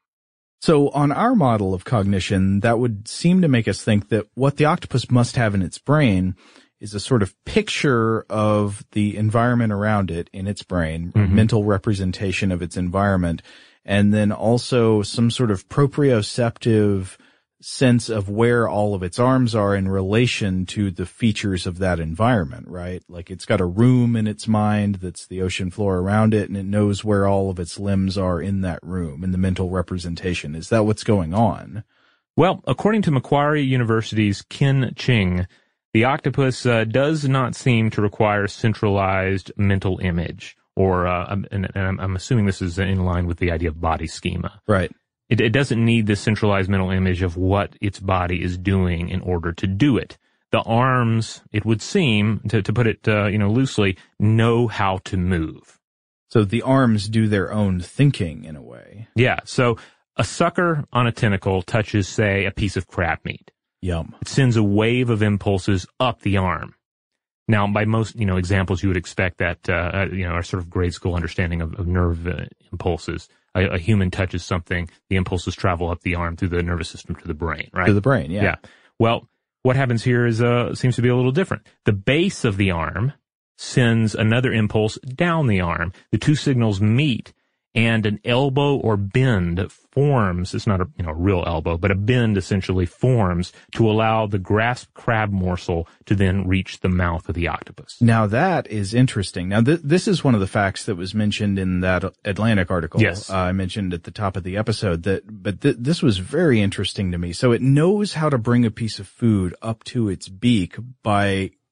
So on our model of cognition, that would seem to make us think that what the octopus must have in its brain is a sort of picture of the environment around it in its brain, Mm-hmm. mental representation of its environment, and then also some sort of proprioceptive sense of where all of its arms are in relation to the features of that environment, right? Like it's got a room in its mind that's the ocean floor around it, and it knows where all of its limbs are in that room, in the mental representation. Is that what's going on? Well, according to Macquarie University's Ken Ching, the octopus uh, does not seem to require centralized mental image. Or, uh, and, and I'm assuming this is in line with the idea of body schema. Right. It, it doesn't need this centralized mental image of what its body is doing in order to do it. The arms, it would seem, to, to put it, uh, you know, loosely, know how to move. So the arms do their own thinking in a way. Yeah. So a sucker on a tentacle touches, say, a piece of crab meat. Yum. It sends a wave of impulses up the arm. Now, by most, you know, examples, you would expect that, uh, you know, our sort of grade school understanding of, of nerve uh, impulses. A, a human touches something, the impulses travel up the arm through the nervous system to the brain, right? To the brain, yeah. Yeah. Well, what happens here is, uh, seems to be a little different. The base of the arm sends another impulse down the arm. The two signals meet, and an elbow or bend forms. It's not a, you know, real elbow, but a bend essentially forms to allow the grasped crab morsel to then reach the mouth of the octopus. Now that is interesting. Now th- this is one of the facts that was mentioned in that Atlantic article. Yes. Uh, I mentioned at the top of the episode that, but th- this was very interesting to me. So it knows how to bring a piece of food up to its beak by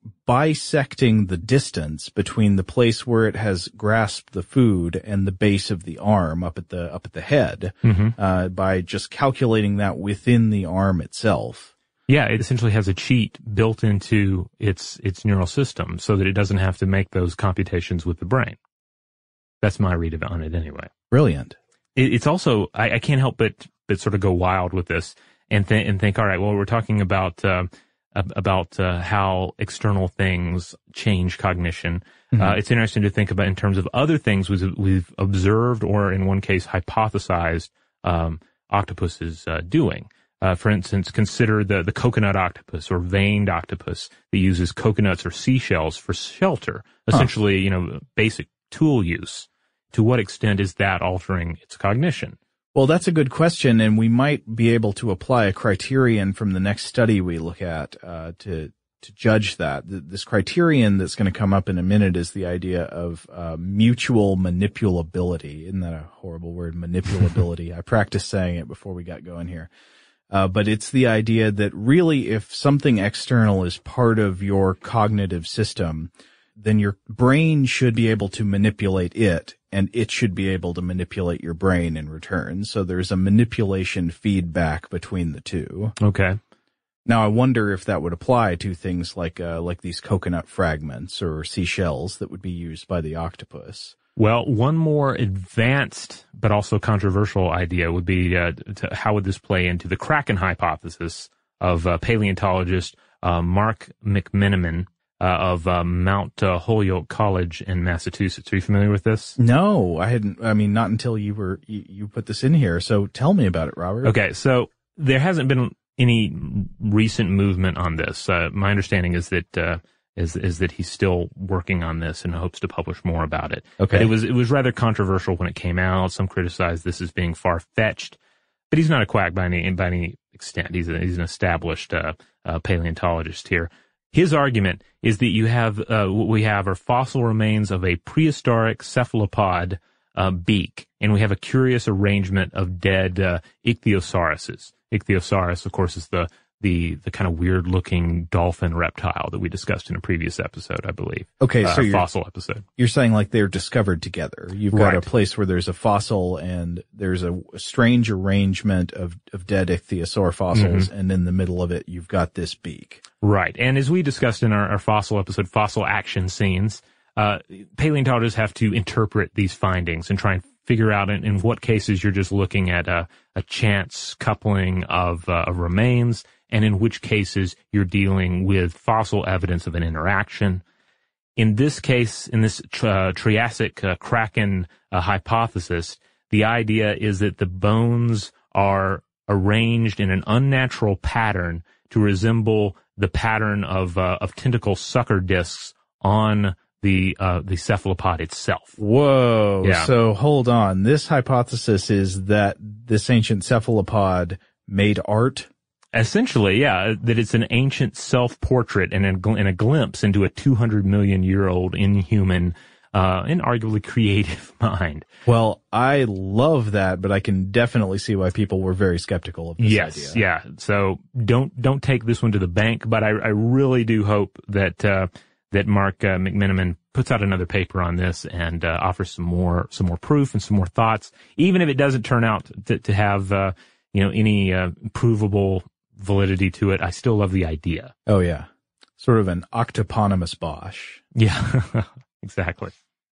bisecting the distance between the place where it has grasped the food and the base of the arm up at the up at the head, Mm-hmm. uh, by just calculating that within the arm itself. Yeah, it essentially has a cheat built into its its neural system so that it doesn't have to make those computations with the brain. That's my read of it on it anyway. Brilliant. It, it's also, I, I can't help but but sort of go wild with this and, th- and think, all right, well, we're talking about uh, about uh, how external things change cognition. Mm-hmm. Uh, it's interesting to think about in terms of other things we've, we've observed or, in one case, hypothesized um, octopuses uh, doing. Uh, for instance, consider the, the coconut octopus or veined octopus that uses coconuts or seashells for shelter. Essentially, huh. you know, basic tool use. To what extent is that altering its cognition? Well, that's a good question, and we might be able to apply a criterion from the next study we look at uh, to to judge that. This criterion that's going to come up in a minute is the idea of uh, mutual manipulability. Isn't that a horrible word, manipulability? I practiced saying it before we got going here. Uh, but it's the idea that really if something external is part of your cognitive system, then your brain should be able to manipulate it, and it should be able to manipulate your brain in return. So there's a manipulation feedback between the two. Okay. Now I wonder if that would apply to things like uh, like these coconut fragments or seashells that would be used by the octopus. Well, one more advanced but also controversial idea would be uh, to, how would this play into the Kraken hypothesis of uh, paleontologist uh, Mark McMenamin uh, of uh, Mount uh, Holyoke College in Massachusetts. Are you familiar with this? No, I hadn't. I mean, not until you were you, you put this in here. So tell me about it, Robert. Okay, so there hasn't been any recent movement on this. Uh, my understanding is that uh, is is that he's still working on this and hopes to publish more about it. Okay. But it was it was rather controversial when it came out. Some criticized this as being far fetched, but he's not a quack by any by any extent. He's a, he's an established uh, uh, paleontologist here. His argument is that you have uh, what we have are fossil remains of a prehistoric cephalopod uh, beak, and we have a curious arrangement of dead uh, ichthyosauruses. Ichthyosaurus, of course, is the the the kind of weird looking dolphin reptile that we discussed in a previous episode, I believe. Okay, uh, so a you're, fossil episode. You're saying like they're discovered together. You've got Right. a place where there's a fossil and there's a, a strange arrangement of, of dead ichthyosaur fossils, Mhm. and in the middle of it you've got this beak. Right. And as we discussed in our, our fossil episode, fossil action scenes, uh, paleontologists have to interpret these findings and try and figure out in, in what cases you're just looking at a, a chance coupling of, uh, of remains, and in which cases you're dealing with fossil evidence of an interaction. In this case, in this uh, Triassic uh, Kraken uh, hypothesis, the idea is that the bones are arranged in an unnatural pattern to resemble the pattern of uh, of tentacle sucker discs on the uh, the cephalopod itself. Whoa. Yeah. So hold on. This hypothesis is that this ancient cephalopod made art? Essentially, yeah, that it's an ancient self-portrait and a, gl- and a glimpse into a two hundred million year old inhuman uh, and arguably creative mind. Well, I love that, but I can definitely see why people were very skeptical of this Yes, idea. yeah. So don't don't take this one to the bank, but I, I really do hope that uh, that Mark uh, McMenamin puts out another paper on this and uh, offers some more some more proof and some more thoughts, even if it doesn't turn out to, to have uh, you know any uh, provable validity to it. I still love the idea. Oh yeah, sort of an octoponymous Bosch. Yeah, exactly.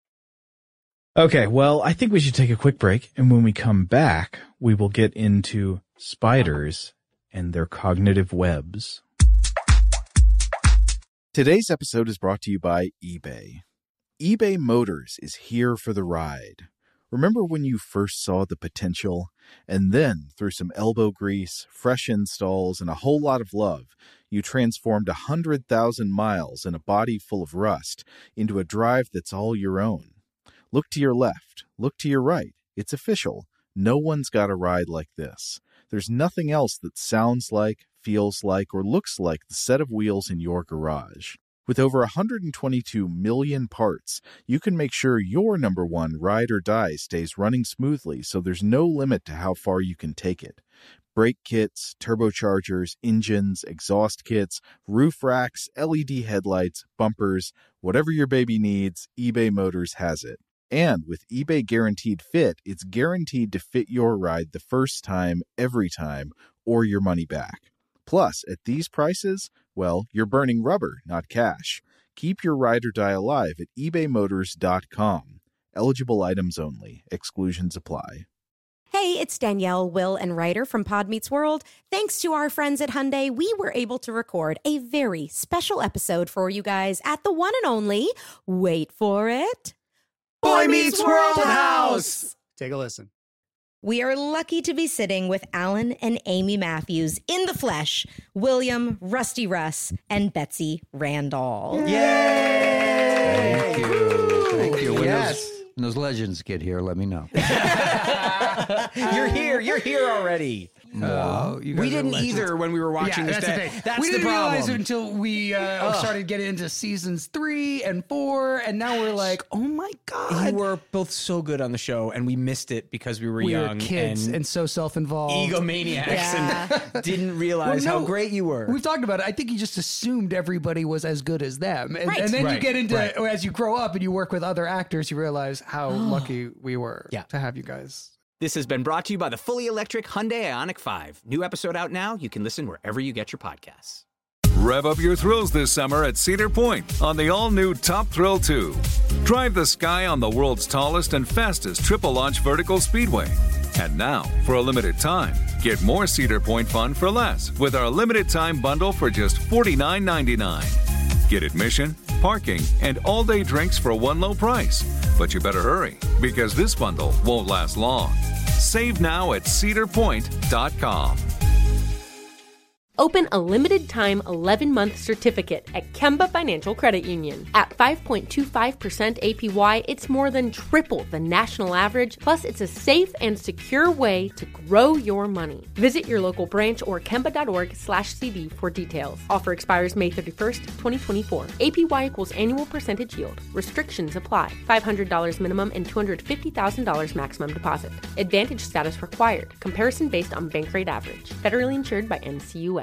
Okay, well, I think we should take a quick break, and when we come back, we will get into spiders and their cognitive webs. Today's episode is brought to you by eBay. eBay Motors is here for the ride. Remember when you first saw the potential? And then, through some elbow grease, fresh installs, and a whole lot of love, you transformed one hundred thousand miles and a body full of rust into a drive that's all your own. Look to your left. Look to your right. It's official. No one's got a ride like this. There's nothing else that sounds like, feels like, or looks like the set of wheels in your garage. With over one hundred twenty-two million parts, you can make sure your number one ride or die stays running smoothly, so there's no limit to how far you can take it. Brake kits, turbochargers, engines, exhaust kits, roof racks, L E D headlights, bumpers, whatever your baby needs, eBay Motors has it. And with eBay Guaranteed Fit, it's guaranteed to fit your ride the first time, every time, or your money back. Plus, at these prices, well, you're burning rubber, not cash. Keep your ride or die alive at ebay motors dot com. Eligible items only. Exclusions apply. Hey, it's Danielle, Will, and Ryder from Pod Meets World. Thanks to our friends at Hyundai, we were able to record a very special episode for you guys at the one and only, wait for it, Boy Meets World House! Take a listen. We are lucky to be sitting with Alan and Amy Matthews in the flesh, William, Rusty Russ, and Betsy Randall. Thank you. Thank you. When, Yes. those, when those legends get here, let me know. You're here. You're here already. Oh, you guys we are didn't legends. either when we were watching yeah, this. that's the day. thing. That's we the didn't problem. realize it until we uh, started getting into seasons three and four, and now we're like, oh my god! You were both so good on the show, and we missed it because we were we young were kids and, and, so self-involved, egomaniacs, Yeah. and didn't realize Well, no, how great you were. We've talked about it. I think you just assumed everybody was as good as them, and, Right. and then you Right, get into right. as you grow up and you work with other actors, you realize how lucky we were Yeah. to have you guys. This has been brought to you by the fully electric Hyundai Ioniq five. New episode out now. You can listen wherever you get your podcasts. Rev up your thrills this summer at Cedar Point on the all-new Top Thrill two. Drive the sky on the world's tallest and fastest triple-launch vertical speedway. And now, for a limited time, get more Cedar Point fun for less with our limited-time bundle for just forty-nine ninety-nine. Get admission, parking, and all-day drinks for one low price. But you better hurry, because this bundle won't last long. Save now at cedar point dot com. Open a limited-time eleven-month certificate at Kemba Financial Credit Union. At five point two five percent A P Y, it's more than triple the national average, plus it's a safe and secure way to grow your money. Visit your local branch or kemba.org slash CD for details. Offer expires May thirty-first, twenty twenty-four. A P Y equals annual percentage yield. Restrictions apply. five hundred dollars minimum and two hundred fifty thousand dollars maximum deposit. Advantage status required. Comparison based on bank rate average. Federally insured by N C U A.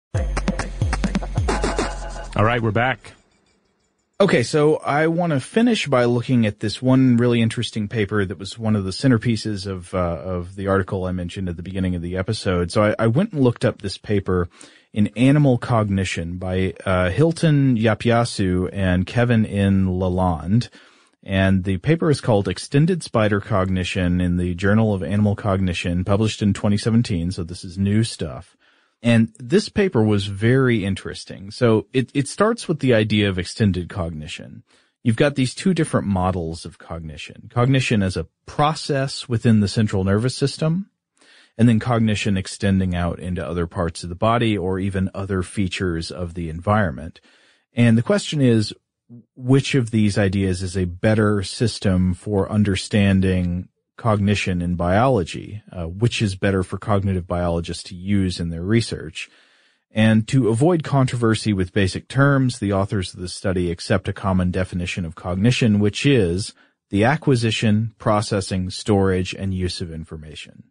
All right, we're back. Okay, so I want to finish by looking at this one really interesting paper that was one of the centerpieces of uh, of the article I mentioned at the beginning of the episode. So I, I went and looked up this paper in Animal Cognition by uh, Hilton Yapyasu and Kevin N. Lalonde. And the paper is called Extended Spider Cognition in the Journal of Animal Cognition, published in twenty seventeen. So this is new stuff. And this paper was very interesting. So it, it starts with the idea of extended cognition. You've got these two different models of cognition. Cognition as a process within the central nervous system, and then cognition extending out into other parts of the body or even other features of the environment. And the question is, which of these ideas is a better system for understanding cognition in biology, uh, which is better for cognitive biologists to use in their research. And to avoid controversy with basic terms, the authors of the study accept a common definition of cognition, which is the acquisition, processing, storage, and use of information.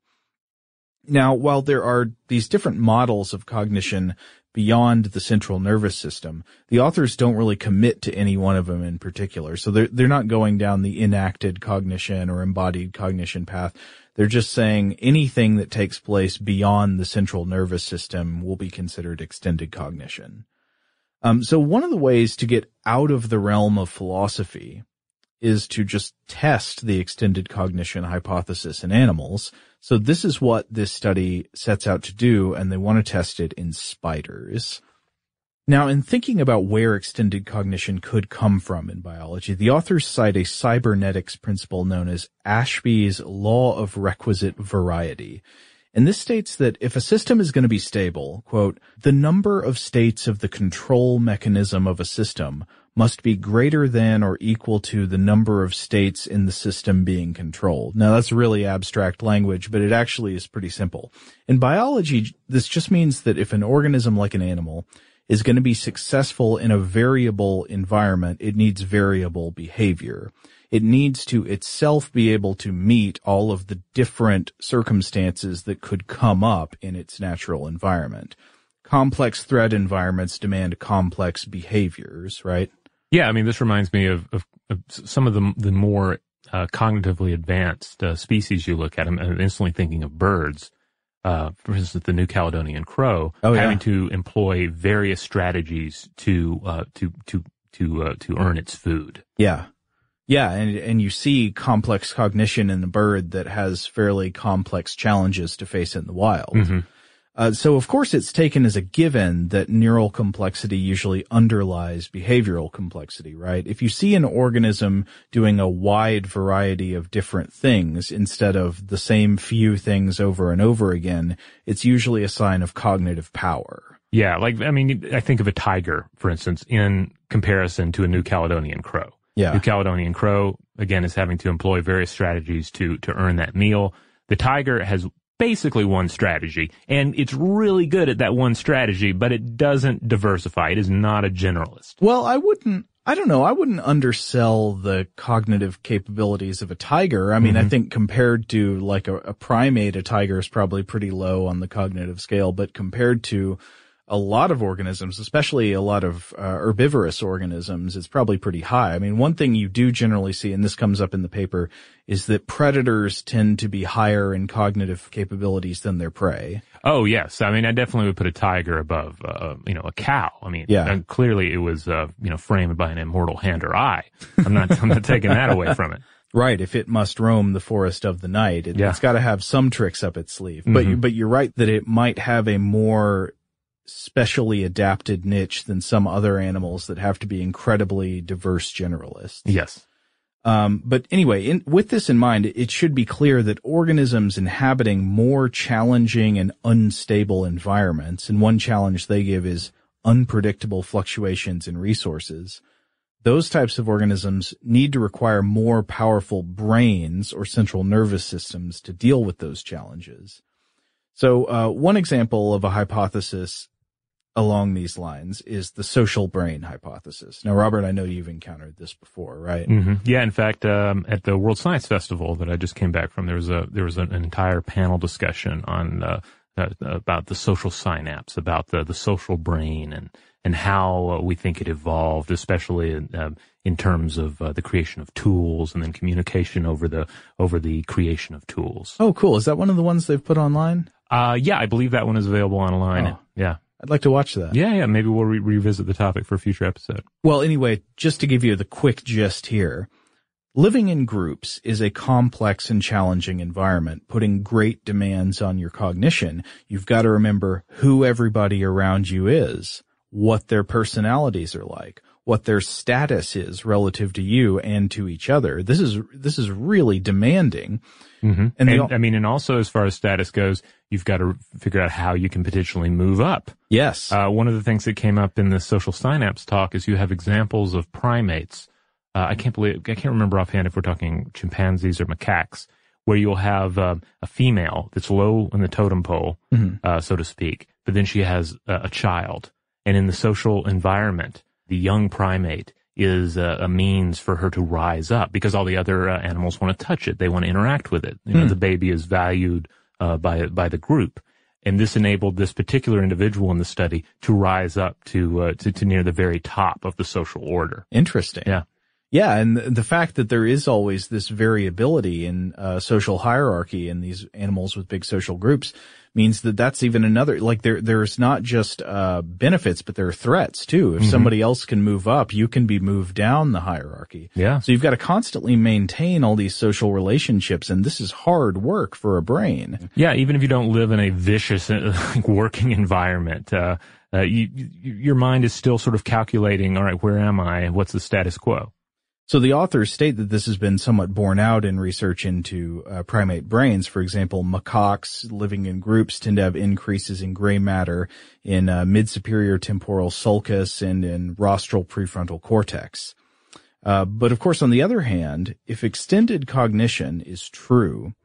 Now, while there are these different models of cognition beyond the central nervous system, the authors don't really commit to any one of them in particular. So they're, they're not going down the enacted cognition or embodied cognition path. They're just saying anything that takes place beyond the central nervous system will be considered extended cognition. Um, so one of the ways to get out of the realm of philosophy is to just test the extended cognition hypothesis in animals. So this is what this study sets out to do, and they want to test it in spiders. Now, in thinking about where extended cognition could come from in biology, the authors cite a cybernetics principle known as Ashby's law of requisite variety. And this states that if a system is going to be stable, quote, the number of states of the control mechanism of a system must be greater than or equal to the number of states in the system being controlled. Now, that's really abstract language, but it actually is pretty simple. In biology, this just means that if an organism like an animal is going to be successful in a variable environment, it needs variable behavior. It needs to itself be able to meet all of the different circumstances that could come up in its natural environment. Complex threat environments demand complex behaviors, right? Yeah, I mean, this reminds me of, of, of some of the the more uh, cognitively advanced uh, species you look at. I'm, I'm instantly thinking of birds. Uh, for instance, the New Caledonian crow oh, yeah. having to employ various strategies to uh, to to to uh, to earn its food. Yeah. Yeah, and and you see complex cognition in the bird that has fairly complex challenges to face in the wild. Mm-hmm. Uh, so of course it's taken as a given that neural complexity usually underlies behavioral complexity, right? If you see an organism doing a wide variety of different things instead of the same few things over and over again, it's usually a sign of cognitive power. Yeah, like, I mean, I think of a tiger, for instance, in comparison to a New Caledonian crow. Yeah. New Caledonian crow, again, is having to employ various strategies to, to earn that meal. The tiger has basically one strategy, and it's really good at that one strategy, but it doesn't diversify. It is not a generalist. Well, I wouldn't, I don't know, I wouldn't undersell the cognitive capabilities of a tiger. I mean, mm-hmm. I think compared to like a, a primate, a tiger is probably pretty low on the cognitive scale, but compared to a lot of organisms, especially a lot of uh, herbivorous organisms, it's probably pretty high. I mean, one thing you do generally see, and this comes up in the paper, is that predators tend to be higher in cognitive capabilities than their prey. Oh, yes. I mean, I definitely would put a tiger above, uh, you know, a cow. I mean, yeah. uh, clearly it was, uh, you know, framed by an immortal hand or eye. I'm not, I'm not taking that away from it. Right. If it must roam the forest of the night, it, yeah. it's got to have some tricks up its sleeve. Mm-hmm. But, you, but you're right that it might have a more specially adapted niche than some other animals that have to be incredibly diverse generalists. Yes. Um, but anyway, in, with this in mind, it should be clear that organisms inhabiting more challenging and unstable environments, and one challenge they give is unpredictable fluctuations in resources, those types of organisms need to require more powerful brains or central nervous systems to deal with those challenges. So, uh, one example of a hypothesis along these lines is the social brain hypothesis. Now, Robert, I know you've encountered this before, right? Mm-hmm. Yeah. In fact, um, at the World Science Festival that I just came back from, there was a there was an entire panel discussion on uh, uh, about the social synapse, about the the social brain, and and how uh, we think it evolved, especially in, uh, in terms of uh, the creation of tools and then communication over the over the creation of tools. Oh, cool! Is that one of the ones they've put online? Uh, yeah, I believe that one is available online. Oh. Yeah. I'd like to watch that. Yeah, yeah. Maybe we'll re- revisit the topic for a future episode. Well, anyway, just to give you the quick gist here, living in groups is a complex and challenging environment, putting great demands on your cognition. You've got to remember who everybody around you is, what their personalities are like, what their status is relative to you and to each other. This is this is really demanding. Mm-hmm. And, and all- I mean, and also as far as status goes, you've got to figure out how you can potentially move up. Yes. Uh, one of the things that came up in the social synapse talk is you have examples of primates. Uh, I can't believe, I can't remember offhand if we're talking chimpanzees or macaques, where you'll have uh, a female that's low in the totem pole, mm-hmm. uh, so to speak, but then she has a, a child. And in the social environment, the young primate is a, a means for her to rise up because all the other uh, animals want to touch it. They want to interact with it. You know, Hmm. the baby is valued uh, by by the group, and this enabled this particular individual in the study to rise up to uh, to, to near the very top of the social order. Interesting. Yeah. Yeah, and the, the fact that there is always this variability in uh, social hierarchy in these animals with big social groups means that that's even another, like there, there's not just uh benefits, but there are threats too. If Mm-hmm. somebody else can move up, you can be moved down the hierarchy. Yeah. So you've got to constantly maintain all these social relationships, and this is hard work for a brain. Yeah, even if you don't live in a vicious uh, like, working environment, uh, uh, you, you, your mind is still sort of calculating, all right, where am I? What's the status quo? So the authors state that this has been somewhat borne out in research into uh, primate brains. For example, macaques living in groups tend to have increases in gray matter in uh, mid-superior temporal sulcus and in rostral prefrontal cortex. Uh, but of course, on the other hand, if extended cognition is true,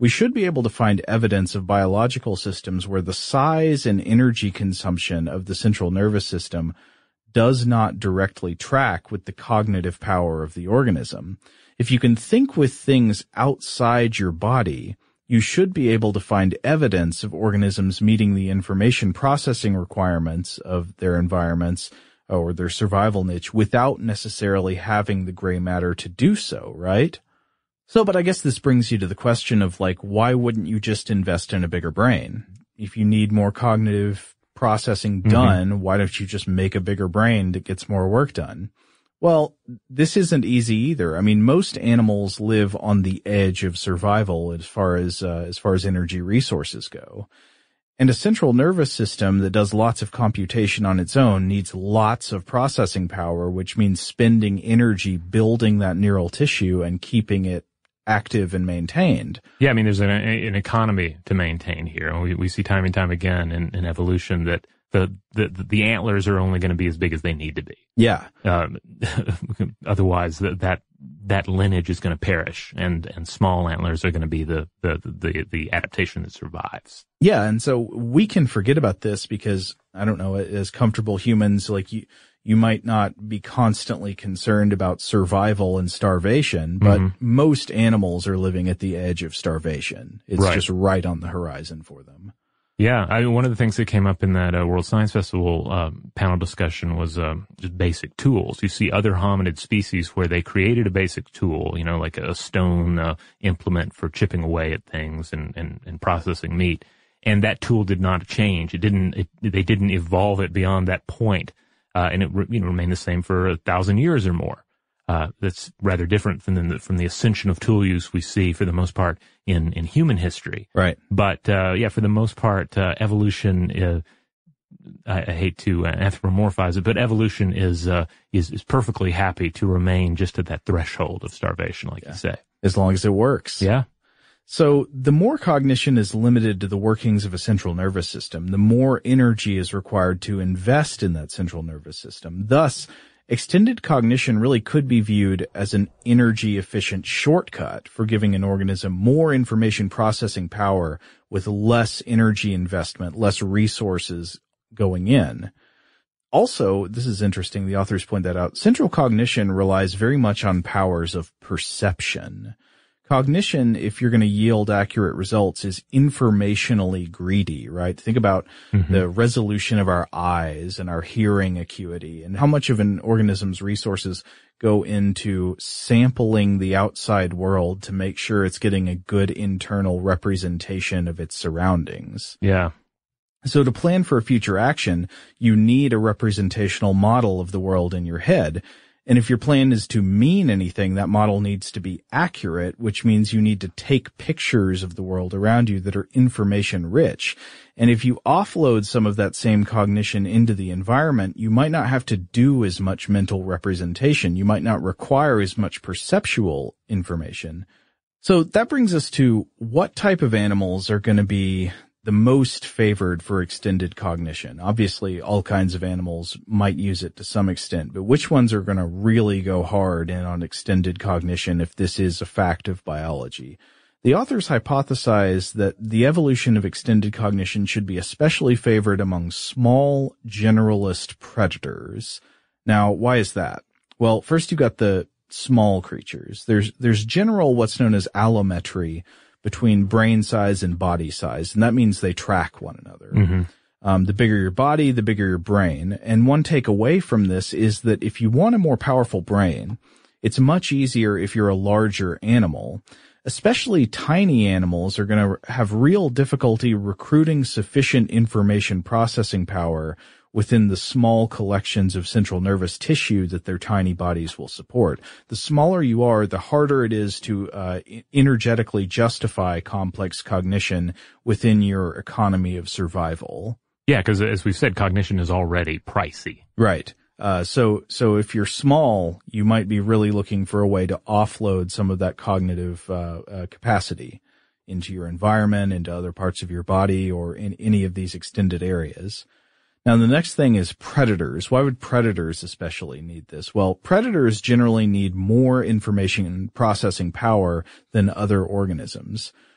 we should be able to find evidence of biological systems where the size and energy consumption of the central nervous system does not directly track with the cognitive power of the organism. If you can think with things outside your body, you should be able to find evidence of organisms meeting the information processing requirements of their environments or their survival niche without necessarily having the gray matter to do so, right? So, but I guess this brings you to the question of, like, why wouldn't you just invest in a bigger brain? If you need more cognitive processing done, mm-hmm. why don't you just make a bigger brain that gets more work done? Well, this isn't easy either. I mean, most animals live on the edge of survival as far as, uh, as far as energy resources go. And a central nervous system that does lots of computation on its own needs lots of processing power, which means spending energy building that neural tissue and keeping it active and maintained. Yeah, I mean, there's an, an economy to maintain here. We, we see time and time again in, in evolution that the, the, the antlers are only going to be as big as they need to be. Yeah. Um, otherwise, that, that, that lineage is going to perish, and, and small antlers are going to be the, the, the, the adaptation that survives. Yeah. And so we can forget about this because, I don't know, as comfortable humans, like you, you might not be constantly concerned about survival and starvation, but mm-hmm. most animals are living at the edge of starvation. It's right. just right on the horizon for them. Yeah, I mean, one of the things that came up in that uh, World Science Festival uh, panel discussion was uh, just basic tools. You see other hominid species where they created a basic tool, you know, like a stone uh, implement for chipping away at things and, and, and processing meat, and that tool did not change. It didn't. It, they didn't evolve it beyond that point, uh, and it you know remained the same for a thousand years or more. Uh, that's rather different from the, from the ascension of tool use we see for the most part in, in human history. Right. But, uh, yeah, for the most part, uh, evolution, uh, I, I hate to anthropomorphize it, but evolution is, uh, is, is perfectly happy to remain just at that threshold of starvation, like yeah. you say. As long as it works. Yeah. So the more cognition is limited to the workings of a central nervous system, the more energy is required to invest in that central nervous system. Thus, extended cognition really could be viewed as an energy-efficient shortcut for giving an organism more information processing power with less energy investment, less resources going in. Also, this is interesting, the authors point that out, central cognition relies very much on powers of perception. Cognition, if you're going to yield accurate results, is informationally greedy, right? Think about mm-hmm. the resolution of our eyes and our hearing acuity and how much of an organism's resources go into sampling the outside world to make sure it's getting a good internal representation of its surroundings. Yeah. So to plan for a future action, you need a representational model of the world in your head. And if your plan is to mean anything, that model needs to be accurate, which means you need to take pictures of the world around you that are information rich. And if you offload some of that same cognition into the environment, you might not have to do as much mental representation. You might not require as much perceptual information. So that brings us to what type of animals are going to be the most favored for extended cognition. Obviously, all kinds of animals might use it to some extent, but which ones are going to really go hard in on extended cognition if this is a fact of biology? The authors hypothesize that the evolution of extended cognition should be especially favored among small generalist predators. Now, why is that? Well, first you got the small creatures. There's, there's general what's known as allometry between brain size and body size, and that means they track one another. Mm-hmm. Um, the bigger your body, the bigger your brain. And one takeaway from this is that if you want a more powerful brain, it's much easier if you're a larger animal. Especially tiny animals are going to have real difficulty recruiting sufficient information processing power within the small collections of central nervous tissue that their tiny bodies will support. The smaller you are, the harder it is to uh, energetically justify complex cognition within your economy of survival. Yeah, because as we've said, cognition is already pricey. Right. Uh, so, so if you're small, you might be really looking for a way to offload some of that cognitive uh, uh, capacity into your environment, into other parts of your body, or in any of these extended areas. Now, the next thing is predators. Why would predators especially need this? Well, predators generally need more information processing power than other organisms.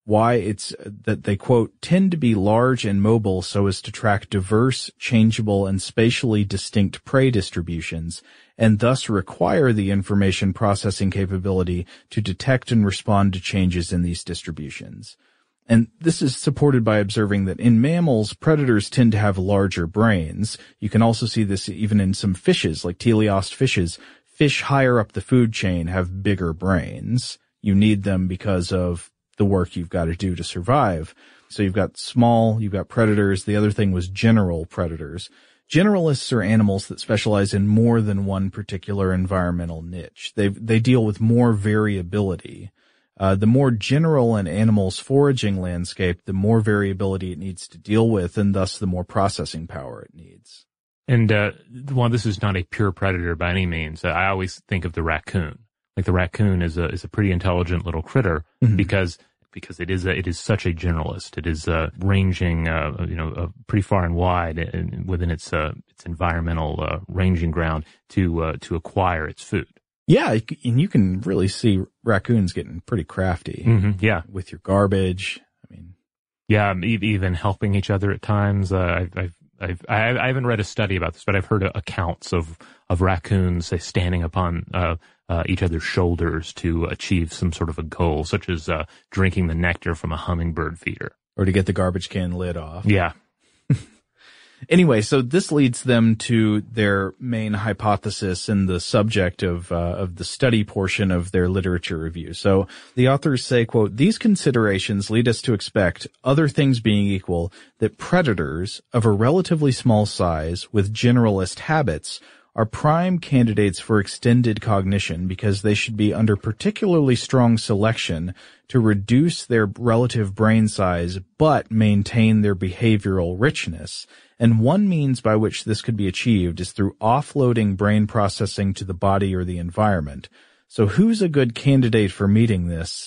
why it's that they, quote, tend to be large and mobile so as to track diverse, changeable, and spatially distinct prey distributions, and thus require the information processing capability to detect and respond to changes in these distributions. And this is supported by observing that in mammals, predators tend to have larger brains. You can also see this even in some fishes, like teleost fishes. Fish higher up the food chain have bigger brains. You need them because of the work you've got to do to survive. So you've got small, you've got predators. The other thing was general predators. Generalists are animals that specialize in more than one particular environmental niche. They they deal with more variability. Uh, the more general an animal's foraging landscape, the more variability it needs to deal with, and thus the more processing power it needs. And uh, while this is not a pure predator by any means, uh, I always think of the raccoon. Like the raccoon is a is a pretty intelligent little critter mm-hmm. because because it is a, it is such a generalist. It is uh, ranging uh, you know uh, pretty far and wide in, within its uh, its environmental uh, ranging ground to uh, to acquire its food. Yeah, and you can really see raccoons getting pretty crafty. Mm-hmm, yeah, with your garbage. I mean, yeah, even helping each other at times. Uh, I've, I've I've I haven't read a study about this, but I've heard accounts of of raccoons say standing upon uh, uh, each other's shoulders to achieve some sort of a goal, such as uh, drinking the nectar from a hummingbird feeder, or to get the garbage can lid off. Yeah. Anyway, so this leads them to their main hypothesis and the subject of uh, of the study portion of their literature review. So the authors say, quote, these considerations lead us to expect, other things being equal, that predators of a relatively small size with generalist habits are prime candidates for extended cognition because they should be under particularly strong selection to reduce their relative brain size but maintain their behavioral richness. And one means by which this could be achieved is through offloading brain processing to the body or the environment. So who's a good candidate for meeting this?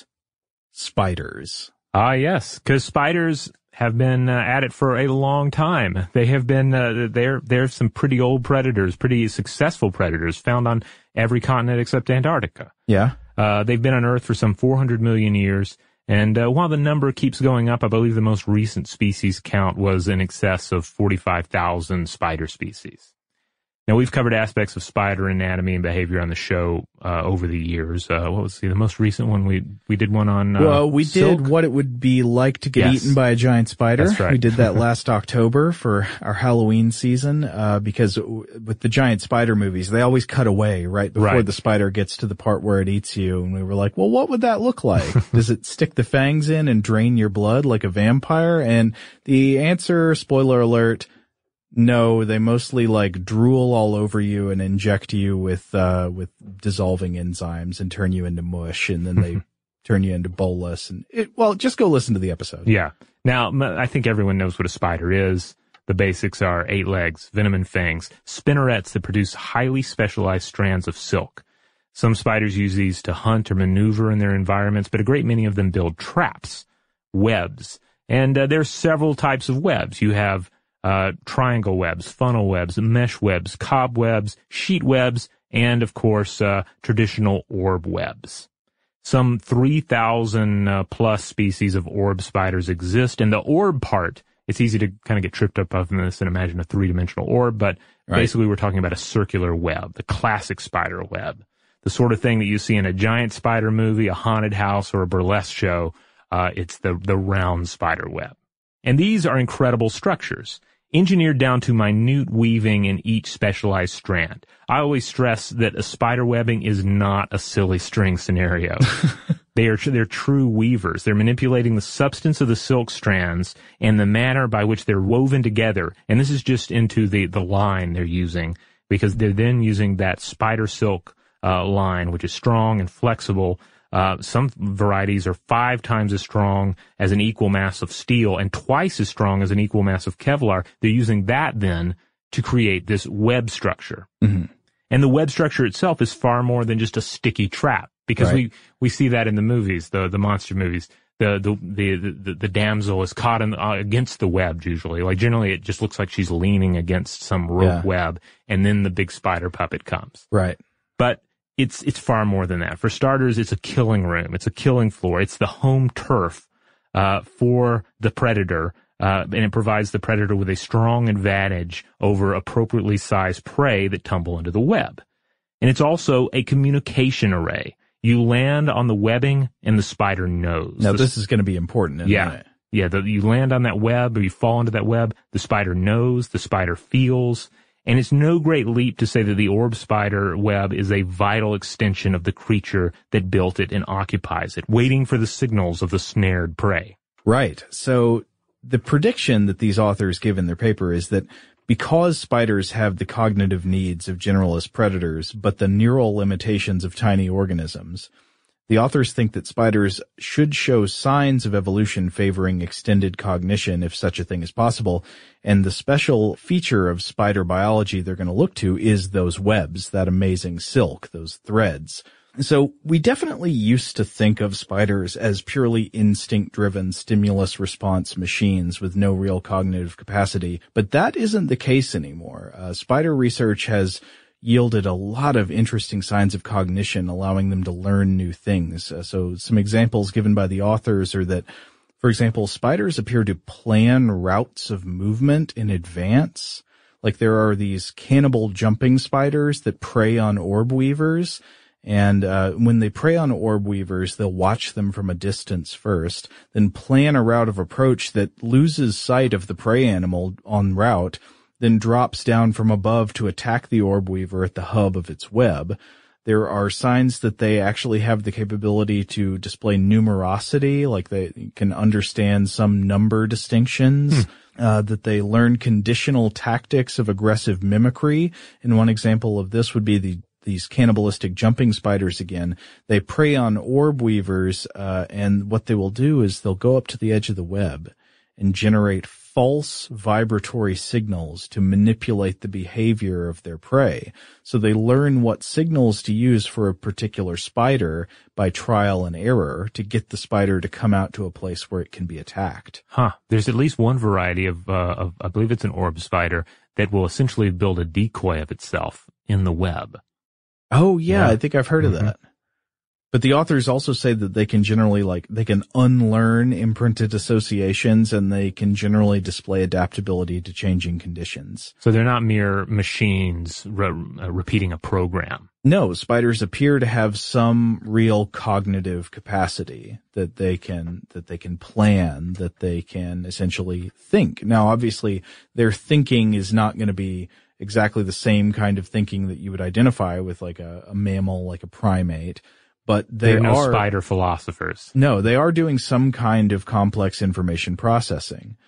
Spiders. Ah, yes, because spiders have been uh, at it for a long time. They have been, uh, they're, they're some pretty old predators, pretty successful predators found on every continent except Antarctica. Yeah. Uh, they've been on Earth for some four hundred million years. And uh, while the number keeps going up, I believe the most recent species count was in excess of forty-five thousand spider species. Now, we've covered aspects of spider anatomy and behavior on the show uh, over the years. Uh, what was the, the most recent one? We we did one on uh, Well, we silk. did what it would be like to get yes. eaten by a giant spider. That's right. We did that last October for our Halloween season uh, because with the giant spider movies, they always cut away right before right. the spider gets to the part where it eats you. And we were like, well, what would that look like? Does it stick the fangs in and drain your blood like a vampire? And the answer, spoiler alert, no, they mostly like drool all over you and inject you with, uh, with dissolving enzymes and turn you into mush, and then they turn you into bolus. And it, well, just go listen to the episode. Yeah. Now, I think everyone knows what a spider is. The basics are eight legs, venom and fangs, spinnerets that produce highly specialized strands of silk. Some spiders use these to hunt or maneuver in their environments, but a great many of them build traps, webs. And uh, there are several types of webs. You have Uh, triangle webs, funnel webs, mesh webs, cobwebs, sheet webs, and, of course, uh, traditional orb webs. Some three thousand uh, plus species of orb spiders exist, and the orb part, it's easy to kind of get tripped up on this and imagine a three-dimensional orb, but right. basically we're talking about a circular web, the classic spider web. The sort of thing that you see in a giant spider movie, a haunted house, or a burlesque show. Uh, it's the, the round spider web. And these are incredible structures, engineered down to minute weaving in each specialized strand. I always stress that a spider webbing is not a silly string scenario. They are, they're true weavers. They're manipulating the substance of the silk strands and the manner by which they're woven together. And this is just into the, the line they're using, because they're then using that spider silk uh, line, which is strong and flexible. Uh, some varieties are five times as strong as an equal mass of steel and twice as strong as an equal mass of Kevlar. They're using that then to create this web structure. Mm-hmm. And the web structure itself is far more than just a sticky trap, because right. we, we see that in the movies, the, the monster movies. The, the, the, the, the damsel is caught in, uh, against the web usually. Like generally it just looks like she's leaning against some rope yeah. web, and then the big spider puppet comes. Right. But It's it's far more than that. For starters, it's a killing room. It's a killing floor. It's the home turf uh, for the predator, uh, and it provides the predator with a strong advantage over appropriately sized prey that tumble into the web. And it's also a communication array. You land on the webbing, and the spider knows. Now, the, this is going to be important in yeah, a minute. Yeah, the, you land on that web, or you fall into that web, the spider knows, the spider feels, and it's no great leap to say that the orb spider web is a vital extension of the creature that built it and occupies it, waiting for the signals of the snared prey. Right. So the prediction that these authors give in their paper is that because spiders have the cognitive needs of generalist predators, but the neural limitations of tiny organisms, the authors think that spiders should show signs of evolution favoring extended cognition if such a thing is possible. And the special feature of spider biology they're going to look to is those webs, that amazing silk, those threads. So we definitely used to think of spiders as purely instinct-driven stimulus response machines with no real cognitive capacity, but that isn't the case anymore. Uh, spider research has yielded a lot of interesting signs of cognition, allowing them to learn new things. Uh, so some examples given by the authors are that, for example, spiders appear to plan routes of movement in advance. Like there are these cannibal jumping spiders that prey on orb weavers. And uh when they prey on orb weavers, they'll watch them from a distance first, then plan a route of approach that loses sight of the prey animal en route, then drops down from above to attack the orb weaver at the hub of its web. There are signs that they actually have the capability to display numerosity, like they can understand some number distinctions, hmm. uh, that they learn conditional tactics of aggressive mimicry. And one example of this would be the these cannibalistic jumping spiders again. They prey on orb weavers, uh, and what they will do is they'll go up to the edge of the web and generate false vibratory signals to manipulate the behavior of their prey. So they learn what signals to use for a particular spider by trial and error to get the spider to come out to a place where it can be attacked. Huh. There's at least one variety of, uh, of I believe it's an orb spider, that will essentially build a decoy of itself in the web. Oh, yeah, yeah. I think I've heard mm-hmm. of that. But the authors also say that they can generally, like, they can unlearn imprinted associations, and they can generally display adaptability to changing conditions. So they're not mere machines re- uh, repeating a program. No, spiders appear to have some real cognitive capacity that they can, that they can plan, that they can essentially think. Now, obviously, their thinking is not going to be exactly the same kind of thinking that you would identify with like a, a mammal, like a primate, but they They're no are spider philosophers. No, they are doing some kind of complex information processing.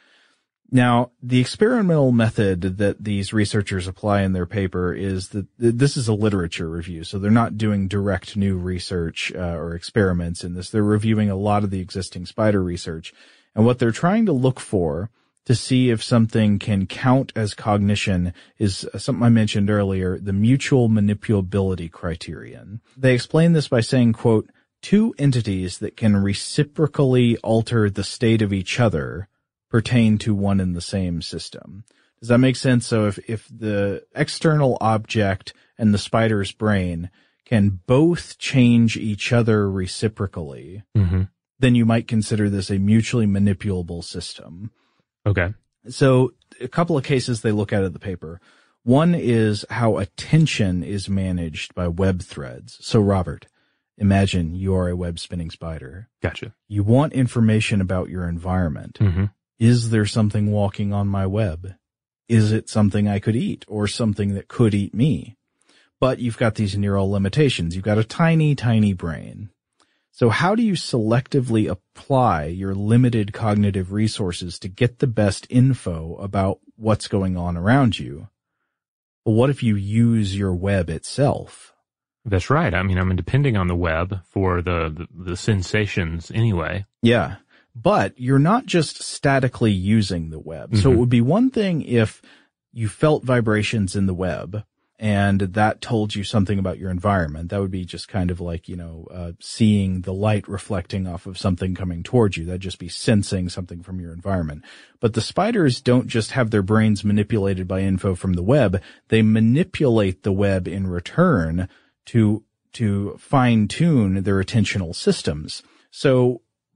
Now, the experimental method that these researchers apply in their paper is that this is a literature review, so they're not doing direct new research uh, or experiments in this. They're reviewing a lot of the existing spider research, and what they're trying to look for to see if something can count as cognition is something I mentioned earlier, the mutual manipulability criterion. They explain this by saying, quote, two entities that can reciprocally alter the state of each other pertain to one and the same system. Does that make sense? So if, if the external object and the spider's brain can both change each other reciprocally, mm-hmm. then you might consider this a mutually manipulable system. Okay. So a couple of cases they look at in the paper. One is how attention is managed by web threads. So Robert, imagine you are a web spinning spider. Gotcha. You want information about your environment. Mm-hmm. Is there something walking on my web? Is it something I could eat or something that could eat me? But you've got these neural limitations. You've got a tiny, tiny brain. So how do you selectively apply your limited cognitive resources to get the best info about what's going on around you? Well, what if you use your web itself? That's right. I mean, I'm depending on the web for the, the, the sensations anyway. Yeah. But you're not just statically using the web. Mm-hmm. So it would be one thing if you felt vibrations in the web and that told you something about your environment. That would be just kind of like, you know, uh, seeing the light reflecting off of something coming towards you. That'd just be sensing something from your environment. But the spiders don't just have their brains manipulated by info from the web. They manipulate the web in return to, to fine tune their attentional systems. So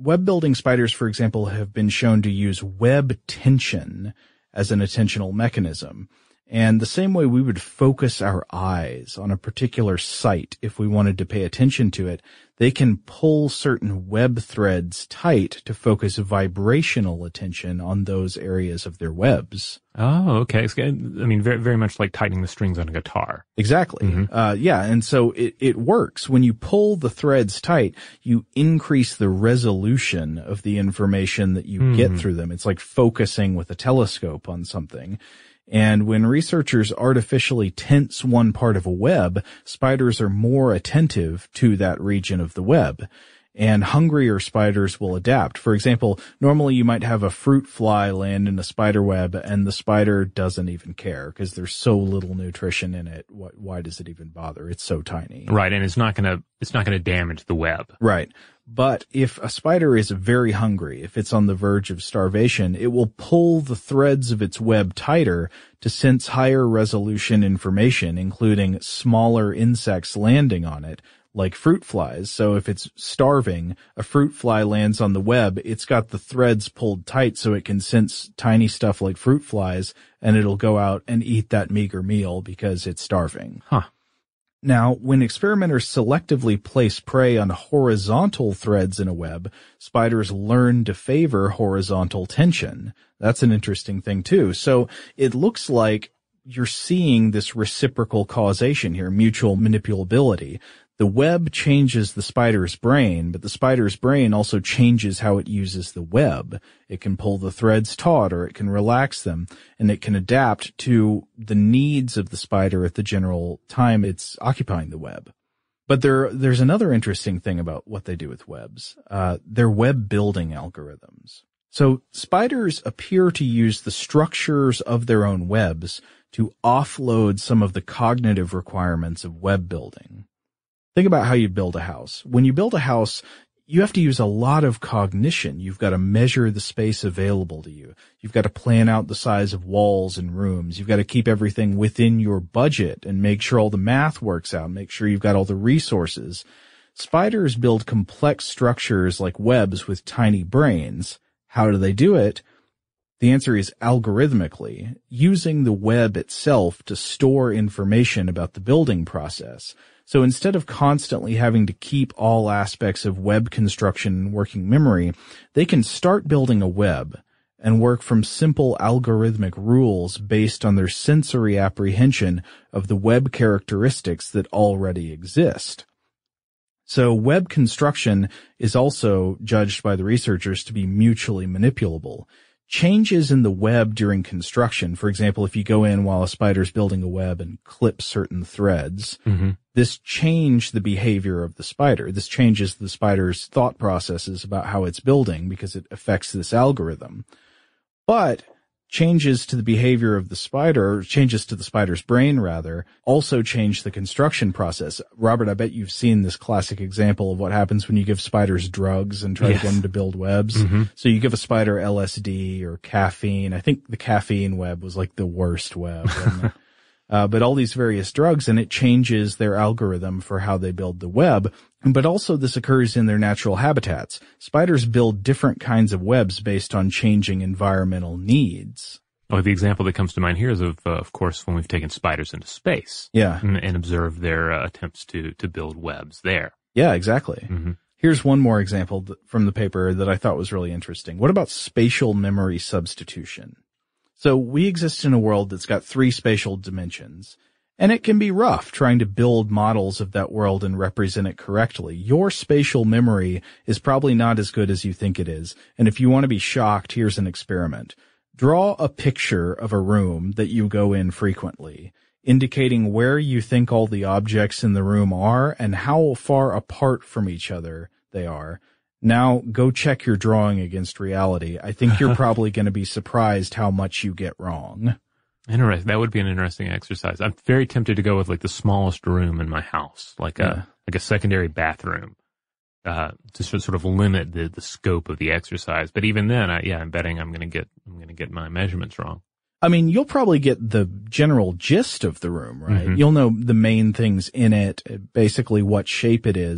web building spiders, for example, have been shown to use web tension as an attentional mechanism. And the same way we would focus our eyes on a particular site if we wanted to pay attention to it, they can pull certain web threads tight to focus vibrational attention on those areas of their webs. Oh, okay. I mean, very, very much like tightening the strings on a guitar. Exactly. Mm-hmm. Uh, yeah. And so it, it works. When you pull the threads tight, you increase the resolution of the information that you mm-hmm. get through them. It's like focusing with a telescope on something. And when researchers artificially tense one part of a web, spiders are more attentive to that region of the web. And hungrier spiders will adapt. For example, normally you might have a fruit fly land in a spider web and the spider doesn't even care because there's so little nutrition in it. Why, why does it even bother? It's so tiny. Right. And it's not going to, it's not going to damage the web. Right. But if a spider is very hungry, if it's on the verge of starvation, it will pull the threads of its web tighter to sense higher resolution information, including smaller insects landing on it, like fruit flies. So if it's starving, a fruit fly lands on the web, it's got the threads pulled tight so it can sense tiny stuff like fruit flies, and it'll go out and eat that meager meal because it's starving. Huh. Now, when experimenters selectively place prey on horizontal threads in a web, spiders learn to favor horizontal tension. That's an interesting thing too. So it looks like you're seeing this reciprocal causation here, mutual manipulability. The web changes the spider's brain, but the spider's brain also changes how it uses the web. It can pull the threads taut, or it can relax them, and it can adapt to the needs of the spider at the general time it's occupying the web. But there, there's another interesting thing about what they do with webs. Uh, they're web building algorithms. So spiders appear to use the structures of their own webs to offload some of the cognitive requirements of web building. Think about how you build a house. When you build a house, you have to use a lot of cognition. You've got to measure the space available to you. You've got to plan out the size of walls and rooms. You've got to keep everything within your budget and make sure all the math works out, make sure you've got all the resources. Spiders build complex structures like webs with tiny brains. How do they do it? The answer is algorithmically, using the web itself to store information about the building process. So instead of constantly having to keep all aspects of web construction in working memory, they can start building a web and work from simple algorithmic rules based on their sensory apprehension of the web characteristics that already exist. So web construction is also judged by the researchers to be mutually manipulable. Changes in the web during construction, for example, if you go in while a spider's building a web and clip certain threads, mm-hmm. this changes the behavior of the spider. This changes the spider's thought processes about how it's building because it affects this algorithm. But changes to the behavior of the spider, or changes to the spider's brain rather, also change the construction process. Robert, I bet you've seen this classic example of what happens when you give spiders drugs and try yes. to get them to build webs. Mm-hmm. So you give a spider L S D or caffeine. I think the caffeine web was like the worst web. wasn't it? Uh, but all these various drugs, and it changes their algorithm for how they build the web. But also this occurs in their natural habitats. Spiders build different kinds of webs based on changing environmental needs. Well, the example that comes to mind here is, of, uh, of course, when we've taken spiders into space. Yeah. And, and observed their uh, attempts to, to build webs there. Yeah, exactly. Mm-hmm. Here's one more example th- from the paper that I thought was really interesting. What about spatial memory substitution? So we exist in a world that's got three spatial dimensions, and it can be rough trying to build models of that world and represent it correctly. Your spatial memory is probably not as good as you think it is, and if you want to be shocked, here's an experiment. Draw a picture of a room that you go in frequently, indicating where you think all the objects in the room are and how far apart from each other they are. Now go check your drawing against reality. I think you're probably going to be surprised how much you get wrong. Interesting. That would be an interesting exercise. I'm very tempted to go with like the smallest room in my house, like a, yeah. like a secondary bathroom, uh, to sort of limit the, the scope of the exercise. But even then, I, yeah, I'm betting I'm going to get, I'm going to get my measurements wrong. I mean, you'll probably get the general gist of the room, right? Mm-hmm. You'll know the main things in it, basically what shape it is.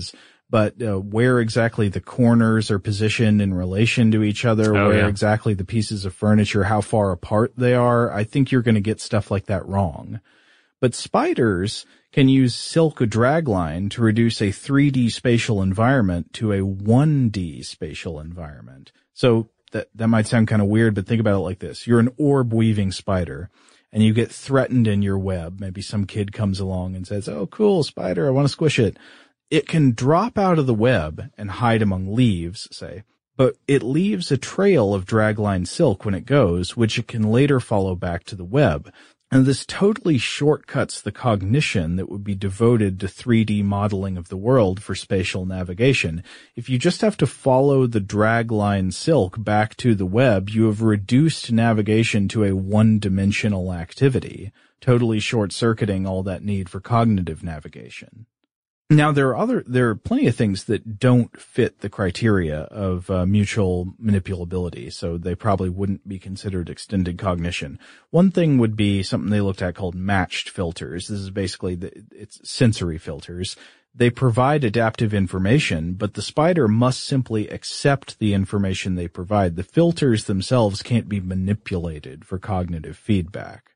but uh, where exactly the corners are positioned in relation to each other, Oh, where yeah. exactly the pieces of furniture, how far apart they are, I think you're going to get stuff like that wrong. But spiders can use silk dragline to reduce a three D spatial environment to a one D spatial environment. So that, that might sound kind of weird, but think about it like this. You're an orb weaving spider and you get threatened in your web. Maybe some kid comes along and says, "Oh, cool, spider, I want to squish it." It can drop out of the web and hide among leaves, say, but it leaves a trail of dragline silk when it goes, which it can later follow back to the web. And this totally shortcuts the cognition that would be devoted to three D modeling of the world for spatial navigation. If you just have to follow the dragline silk back to the web, you have reduced navigation to a one-dimensional activity, totally short-circuiting all that need for cognitive navigation. Now, there are other, there are plenty of things that don't fit the criteria of uh, mutual manipulability, so they probably wouldn't be considered extended cognition. One thing would be something they looked at called matched filters. This is basically the, it's sensory filters. They provide adaptive information, but the spider must simply accept the information they provide. The filters themselves can't be manipulated for cognitive feedback.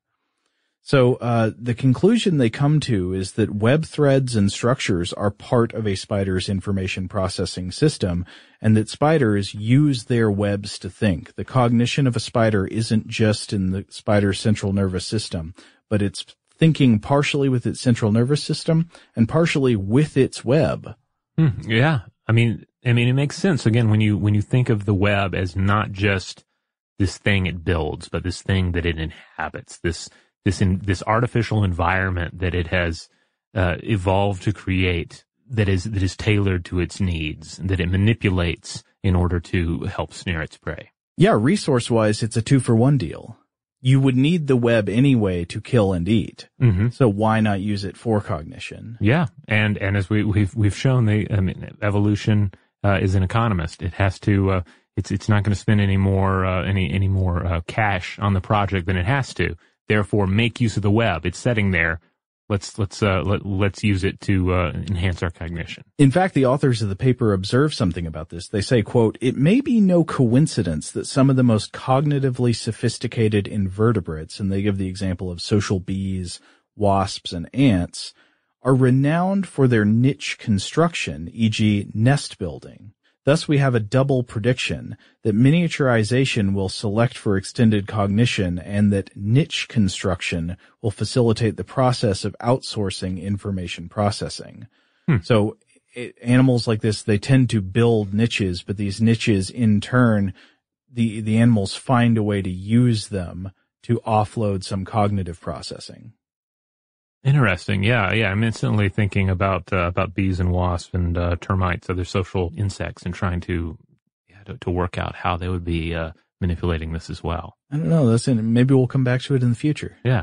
So uh the conclusion they come to is that web threads and structures are part of a spider's information processing system, and that spiders use their webs to think. The cognition of a spider isn't just in the spider's central nervous system, but it's thinking partially with its central nervous system and partially with its web. Hmm, yeah. I mean, I mean, it makes sense. Again, when you, when you think of the web as not just this thing it builds, but this thing that it inhabits, this this in, this artificial environment that it has uh, evolved to create, that is that is tailored to its needs, that it manipulates in order to help snare its prey. Yeah, resource-wise, it's a two-for-one deal. You would need the web anyway to kill and eat, mm-hmm. so why not use it for cognition? Yeah, and and as we, we've we've shown, they I mean, evolution uh, is an economist. It has to. Uh, it's it's not going to spend any more uh, any any more uh, cash on the project than it has to. Therefore, make use of the web. It's sitting there. Let's let's uh, let, let's use it to uh, enhance our cognition. In fact, the authors of the paper observe something about this. They say, quote, "It may be no coincidence that some of the most cognitively sophisticated invertebrates," and they give the example of social bees, wasps, and ants, "are renowned for their niche construction, for example nest building. Thus, we have a double prediction that miniaturization will select for extended cognition and that niche construction will facilitate the process of outsourcing information processing." Hmm. So it, animals like this, they tend to build niches, but these niches in turn, the, the animals find a way to use them to offload some cognitive processing. Interesting. Yeah, yeah. I'm instantly thinking about uh, about bees and wasps and uh, termites, other social insects, and trying to yeah, to, to work out how they would be uh, manipulating this as well. I don't know. That's in, maybe we'll come back to it in the future. Yeah.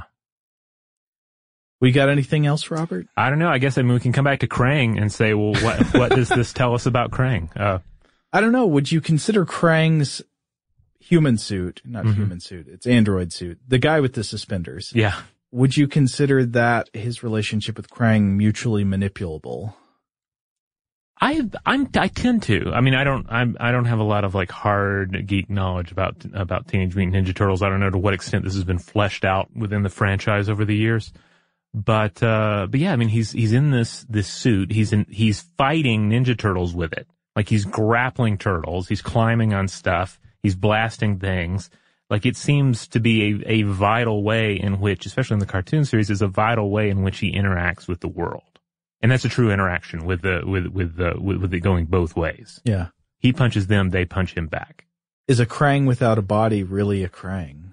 We got anything else, Robert? I don't know. I guess I mean we can come back to Krang and say, well, what what does this tell us about Krang? Uh, I don't know. Would you consider Krang's human suit, not mm-hmm. human suit, it's android suit, the guy with the suspenders? Yeah. Would you consider that his relationship with Krang mutually manipulable? I I'm I tend to. I mean, I don't I'm I don't have a lot of like hard geek knowledge about about Teenage Mutant Ninja Turtles. I don't know to what extent this has been fleshed out within the franchise over the years. But uh but yeah, I mean he's he's in this this suit. He's in he's fighting Ninja Turtles with it. Like he's grappling turtles, he's climbing on stuff, he's blasting things. Like it seems to be a, a vital way in which, especially in the cartoon series, is a vital way in which he interacts with the world. And that's a true interaction with the with with the with, with it going both ways. Yeah. He punches them, they punch him back. Is a Krang without a body really a Krang?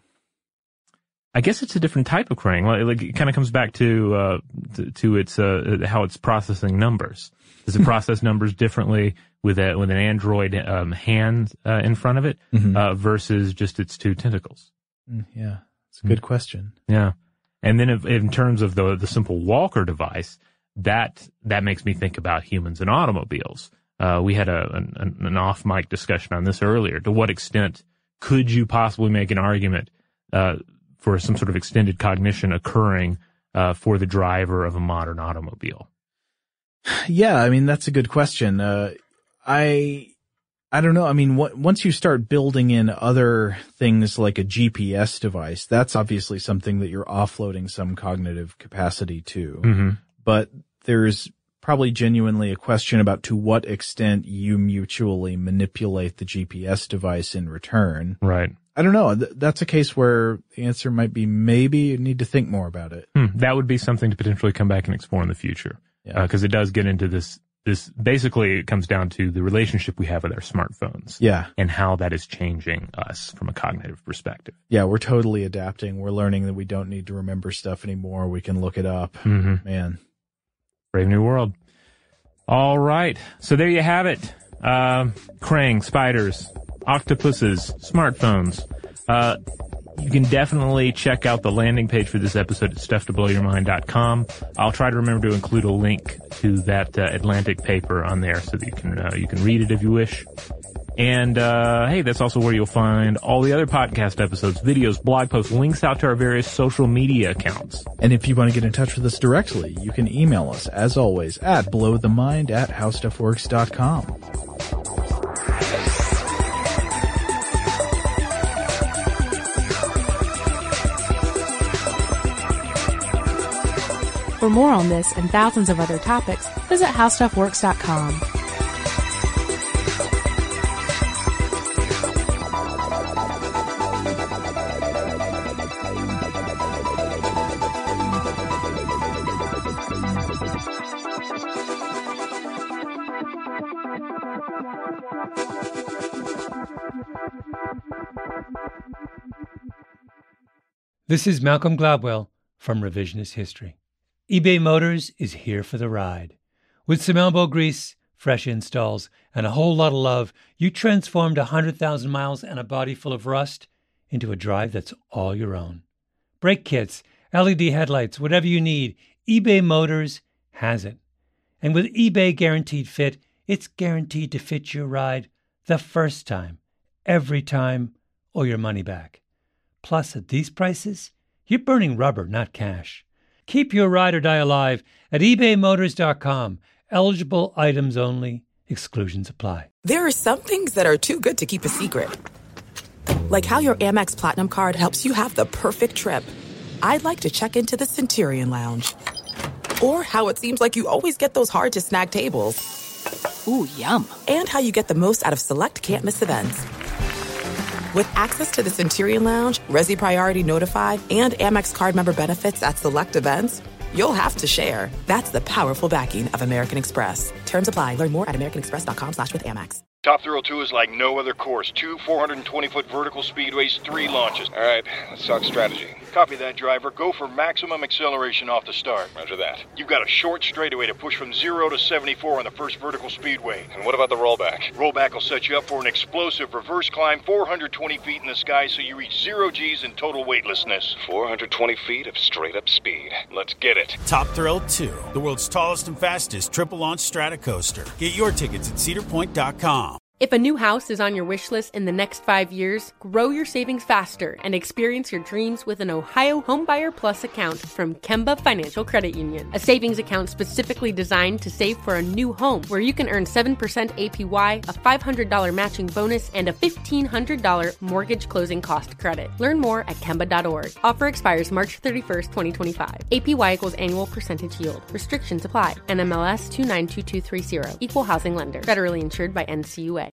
I guess it's a different type of Krang. Like, like it kind of comes back to uh to, to its uh how it's processing numbers. Does it process numbers differently with a with an android um, hand uh, in front of it mm-hmm. uh, versus just its two tentacles? Mm, yeah, it's a good mm. question. Yeah, and then if, in terms of the the simple walker device, that that makes me think about humans and automobiles. Uh, we had a an, an off mic discussion on this earlier. To what extent could you possibly make an argument uh, for some sort of extended cognition occurring uh, for the driver of a modern automobile? Yeah, I mean, that's a good question. Uh, I, I don't know. I mean, what, once you start building in other things like a G P S device, that's obviously something that you're offloading some cognitive capacity to. Mm-hmm. But there's probably genuinely a question about to what extent you mutually manipulate the G P S device in return. Right. I don't know. Th- that's a case where the answer might be maybe you need to think more about it. Hmm. That would be something to potentially come back and explore in the future. Yeah. Uh, 'cause it does get into this, this basically it comes down to the relationship we have with our smartphones. Yeah. And how that is changing us from a cognitive perspective. Yeah, we're totally adapting. We're learning that we don't need to remember stuff anymore. We can look it up. Mm-hmm. Man. Brave new world. All right. So there you have it. Uh, Krang, spiders, octopuses, smartphones. Uh, you can definitely check out the landing page for this episode at stuff to blow your mind dot com. I'll try to remember to include a link to that uh, Atlantic paper on there so that you can uh, you can read it if you wish. And uh hey, that's also where you'll find all the other podcast episodes, videos, blog posts, links out to our various social media accounts. And if you want to get in touch with us directly, you can email us, as always, at blowthemind at howstuffworks dot com. For more on this and thousands of other topics, visit how stuff works dot com. This is Malcolm Gladwell from Revisionist History. eBay Motors is here for the ride. With some elbow grease, fresh installs, and a whole lot of love, you transformed one hundred thousand miles and a body full of rust into a drive that's all your own. Brake kits, L E D headlights, whatever you need, eBay Motors has it. And with eBay Guaranteed Fit, it's guaranteed to fit your ride the first time, every time, or your money back. Plus, at these prices, you're burning rubber, not cash. Keep your ride or die alive at ebay motors dot com. Eligible items only. Exclusions apply. There are some things that are too good to keep a secret. Like how your Amex Platinum card helps you have the perfect trip. I'd like to check into the Centurion Lounge. Or how it seems like you always get those hard-to-snag tables. Ooh, yum. And how you get the most out of select can't-miss events. With access to the Centurion Lounge, Resi Priority Notified, and Amex card member benefits at select events, you'll have to share. That's the powerful backing of American Express. Terms apply. Learn more at americanexpress.com slash with Amex. Top Thrill two is like no other course. Two four hundred twenty foot vertical speedways, three launches. All right, let's talk strategy. Copy that, driver. Go for maximum acceleration off the start. Roger that. You've got a short straightaway to push from zero to seventy-four on the first vertical speedway. And what about the rollback? Rollback will set you up for an explosive reverse climb four hundred twenty feet in the sky so you reach zero G's in total weightlessness. four hundred twenty feet of straight-up speed. Let's get it. Top Thrill two, the world's tallest and fastest triple-launch stratocoaster. Get your tickets at cedar point dot com. If a new house is on your wish list in the next five years, grow your savings faster and experience your dreams with an Ohio Homebuyer Plus account from Kemba Financial Credit Union. A savings account specifically designed to save for a new home, where you can earn seven percent A P Y, a five hundred dollars matching bonus, and a fifteen hundred dollars mortgage closing cost credit. Learn more at kemba dot org. Offer expires March thirty-first, twenty twenty-five. A P Y equals annual percentage yield. Restrictions apply. N M L S two nine two two three zero. Equal housing lender. Federally insured by N C U A.